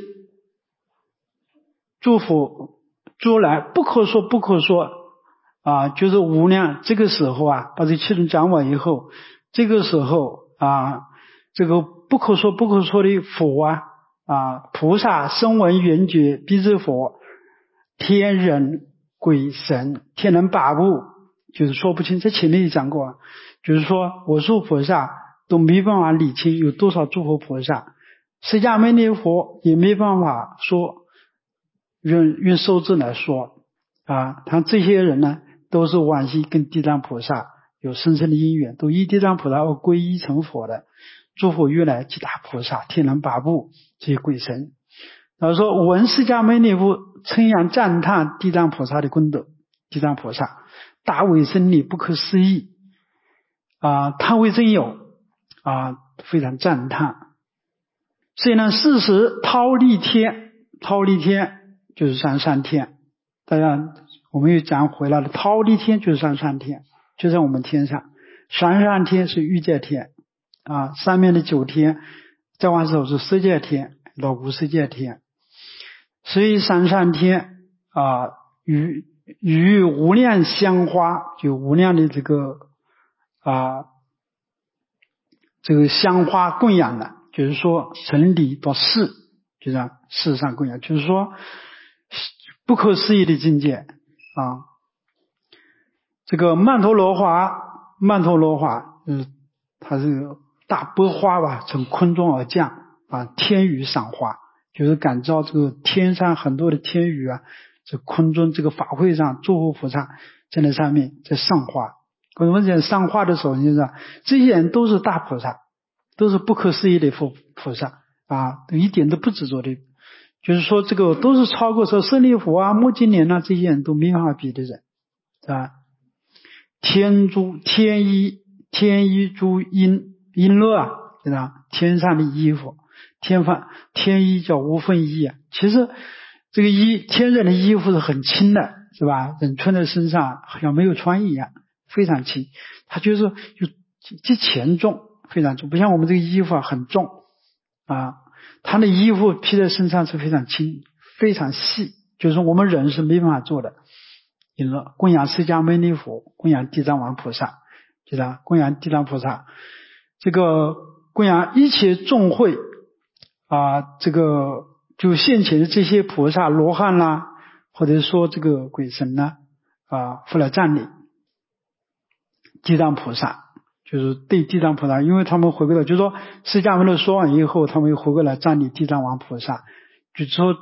诸佛诸来不可说不可说啊，就是无量。这个时候啊，把这七种讲完以后，这个时候啊，这个不可说不可说的佛啊啊，菩萨声闻缘觉辟支佛天人鬼神天人八部，就是说不清。这前面也讲过，就是说我说菩萨都没办法理清有多少诸佛菩萨，释迦牟尼佛也没办法说用用数字来说啊。他这些人呢，都是往昔跟地藏菩萨有深深的因缘，都依地藏菩萨而皈依成佛的诸佛如来其他菩萨天人八部这些鬼神。他说闻释迦牟尼佛称扬赞叹地藏菩萨的功德，地藏菩萨大威神力不可思议啊，叹为真有啊，非常赞叹。所以呢，事实忉利天，忉利天就是上上天，大家我们又讲回来了，忉利天就是上上天，就在我们天上。上上天是欲界天啊，上面的九天再往上是色界天到无色界天。所以上上天啊，与与无量香花，就无量的这个啊这个香花供养的，就是说从理到事，就让事上供养，就是说不可思议的境界啊。这个曼陀罗花，曼陀罗花，嗯，它是大波花吧，从空中而降啊，天雨赏花，就是感召这个天上很多的天雨啊，这空中这个法会上，诸佛菩萨在那上面在上花。我们讲上花的时候，你知道这些人都是大菩萨，都是不可思议的佛菩萨啊，一点都不执着的，就是说这个都是超过说舍利弗啊、目犍连啊这些人都没办法比的人，是吧？天珠天衣天衣珠璎璎珞啊，对吧？天上的衣服，天方天衣叫无分衣啊。其实这个衣天人的衣服是很轻的，是吧？人穿在身上好像没有穿一样，非常轻。它就是就极浅重，非常重，不像我们这个衣服啊很重啊。他的衣服披在身上是非常轻，非常细，就是我们人是没办法做的。供养释迦牟尼佛，供养地藏王菩萨，知道？供养地藏菩萨，这个供养一切众会啊，这个就现前的这些菩萨罗汉啦，或者说这个鬼神啦啊，复来赞礼地藏菩萨，就是对地藏菩萨，因为他们回归了，就是说释迦牟尼说完以后，他们又回归来赞礼地藏王菩萨，就是说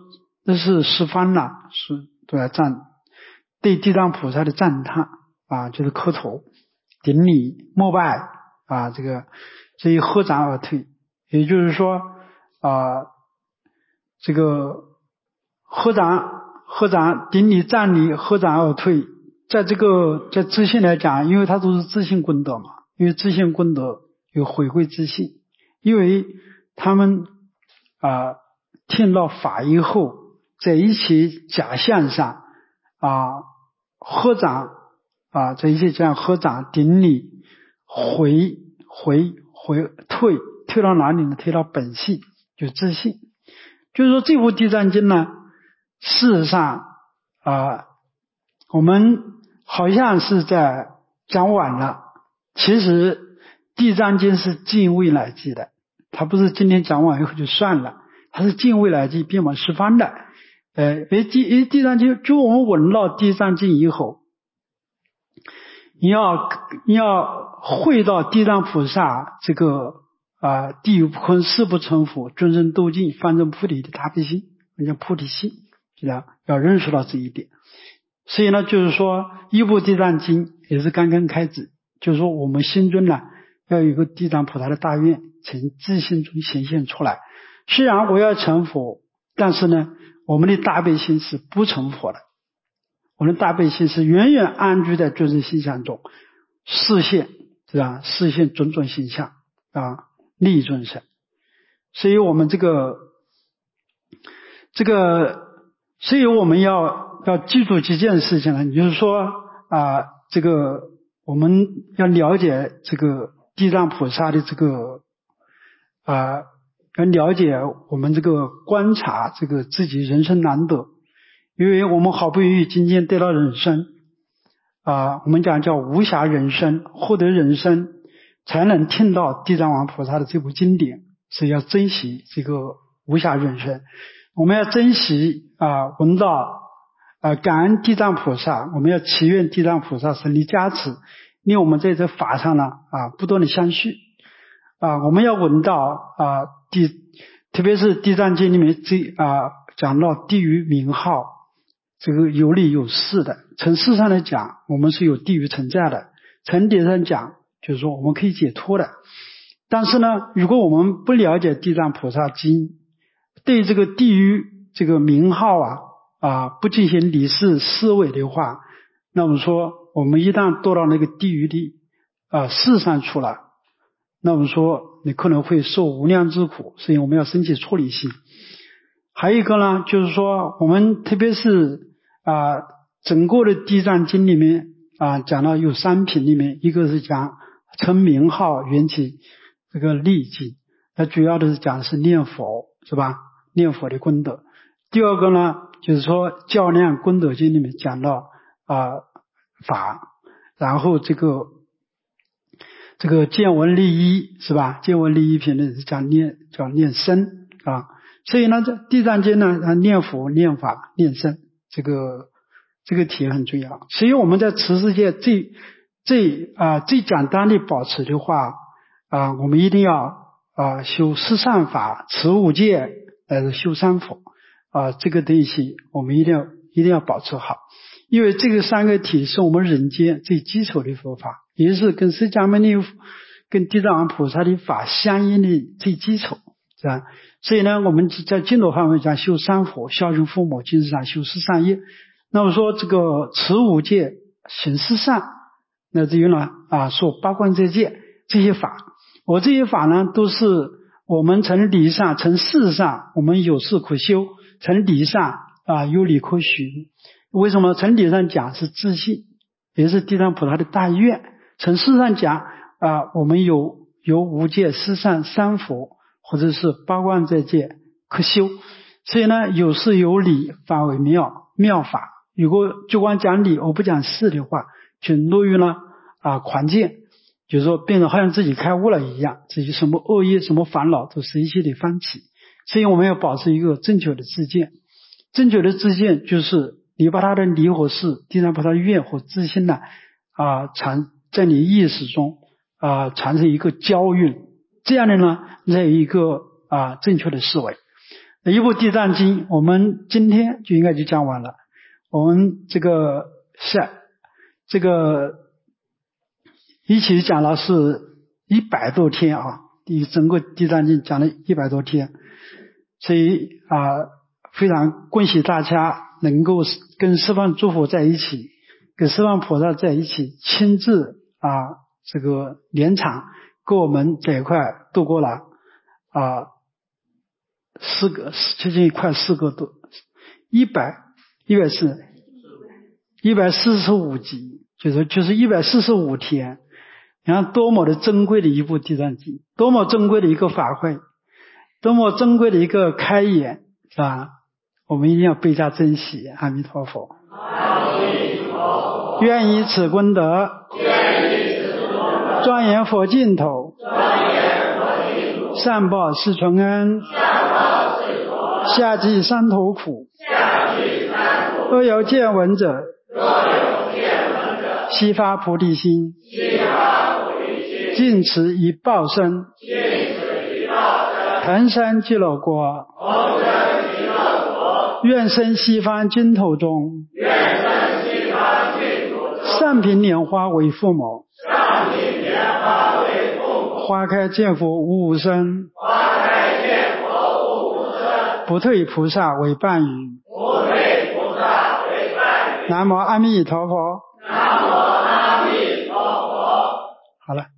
那是十方了，是都要赞对地藏菩萨的赞叹啊，就是磕头、顶礼、膜拜啊，这个所以合掌而退，也就是说啊，这个合掌、合掌、顶礼、赞礼、合掌而退，在这个在自信来讲，因为它都是自信功德嘛，因为自信功德有回归自信，因为他们啊听到法以后，在一起假象上啊合掌啊，在一起这样合掌顶礼回回回退退到哪里呢？退到本性，就自信。就是说这部地藏经呢，事实上啊，我们好像是在讲完了，其实地藏经是尽未来际的，它不是今天讲完以后就算了，它是尽未来际遍满十方的。呃，因为地地藏经，就我们闻到地藏经以后，你要你要会到地藏菩萨这个啊、呃、地狱不空，誓不成佛，尊胜斗尽，方正菩提的大悲心，叫菩提心，这样要认识到这一点。所以呢，就是说一部地藏经也是刚刚开始，就是说我们心中呢要有一个地藏菩萨的大愿从自信中显现出来。虽然我要成佛，但是呢我们的大悲心是不成佛的，我们的大悲心是远远安居在尊胜形象中，示现是吧？示现种种形象啊，利益众生。所以我们这个这个，所以我们要要记住几件事情呢，也就是说啊，这个我们要了解这个地藏菩萨的这个啊，要了解我们这个观察这个自己人生难得，因为我们好不容易今天得到人生啊，我们讲叫无暇人生，获得人生才能听到地藏王菩萨的这部经典，所以要珍惜这个无暇人生。我们要珍惜啊，闻到啊，感恩地藏菩萨，我们要祈愿地藏菩萨神力加持，令我们在这法上呢啊不断的相续啊。我们要闻到啊地，特别是地藏经里面这啊讲到地狱名号，这个有理有事的。从事上来讲，我们是有地狱存在的；从理上讲，就是说我们可以解脱的。但是呢，如果我们不了解地藏菩萨经，对这个地狱这个名号啊啊不进行理事思维的话，那么说我们一旦堕到那个地狱的啊事上出来，那么说你可能会受无量之苦，所以我们要升起出离心。还有一个呢，就是说我们特别是啊整个的地藏经里面啊讲到有三品里面，一个是讲称名号缘起这个利己，那主要的是讲的是念佛，是吧？念佛的功德。第二个呢，就是说较量功德经里面讲到啊法，然后这个这个见闻利益，是吧？见闻利益品呢是讲念叫念身啊，所以呢这地藏经呢念佛念法念身，这个这个体很重要。所以我们在持世界最最啊最简单的保持的话啊，我们一定要啊修十善法，持五戒，呃修三佛啊，这个东西我们一定要一定要保持好，因为这个三个体是我们人间最基础的佛法，也是跟释迦牟尼跟地藏王菩萨的法相应的最基础，是吧？所以呢，我们在净土范围讲修三佛，孝顺父母，精神上修十善业。那么说这个持五戒，行十善，那至于呢啊说八关斋戒这些法，我这些法呢都是我们从理上从事上我们有事可修，从理上啊有理可许。为什么？从理上讲是自信，也是地藏菩萨的大愿；从事上讲啊，我们有有五戒、十善、三佛，或者是八关斋戒可修。所以呢，有事有理反为妙妙法。如果就光讲理，我不讲事的话，就落于呢啊狂见，就是说变得好像自己开悟了一样，自己什么恶业、什么烦恼都随即的翻起。所以我们要保持一个正确的知见，正确的知见就是你把他的理和事、地藏菩萨的愿和自信呢啊产在你意识中啊产生一个交运，这样的呢才有一个啊正确的思维。 一部地藏经我们今天就应该就讲完了。我们这个下这个一起讲了是一百多天啊，第整个地藏经讲了一百多天，所以啊，非常恭喜大家能够跟十方诸佛在一起，跟十方菩萨在一起，亲自啊这个连场跟我们这一块度过了啊四个接近快四个多一百一百四一百四十五集，就是就是一百四十五天。你看多么的珍贵的一部地藏经，多么珍贵的一个法会，多么珍贵的一个开眼，是吧？我们一定要倍加珍惜。阿弥陀佛。 阿弥陀佛。 愿以此功德， 愿以此功德， 庄严佛净土， 庄严佛净土， 善报四重恩， 善报四重恩， 下济三途苦， 下济三途苦， 若有见闻者， 若有见闻者， 悉发菩提心， 悉发菩提心， 尽此一报身， 尽此一报身， 腾生极乐国， 同生极乐国， 愿生西方净土中， 愿生西方净土中， 上品莲花为父母， 上品莲花为父母， 花开见佛无无生， 花开见佛无无生， 不退菩萨为伴侣。 不退菩萨为伴侣。 南无阿弥陀佛。 南无阿弥陀佛。 好了。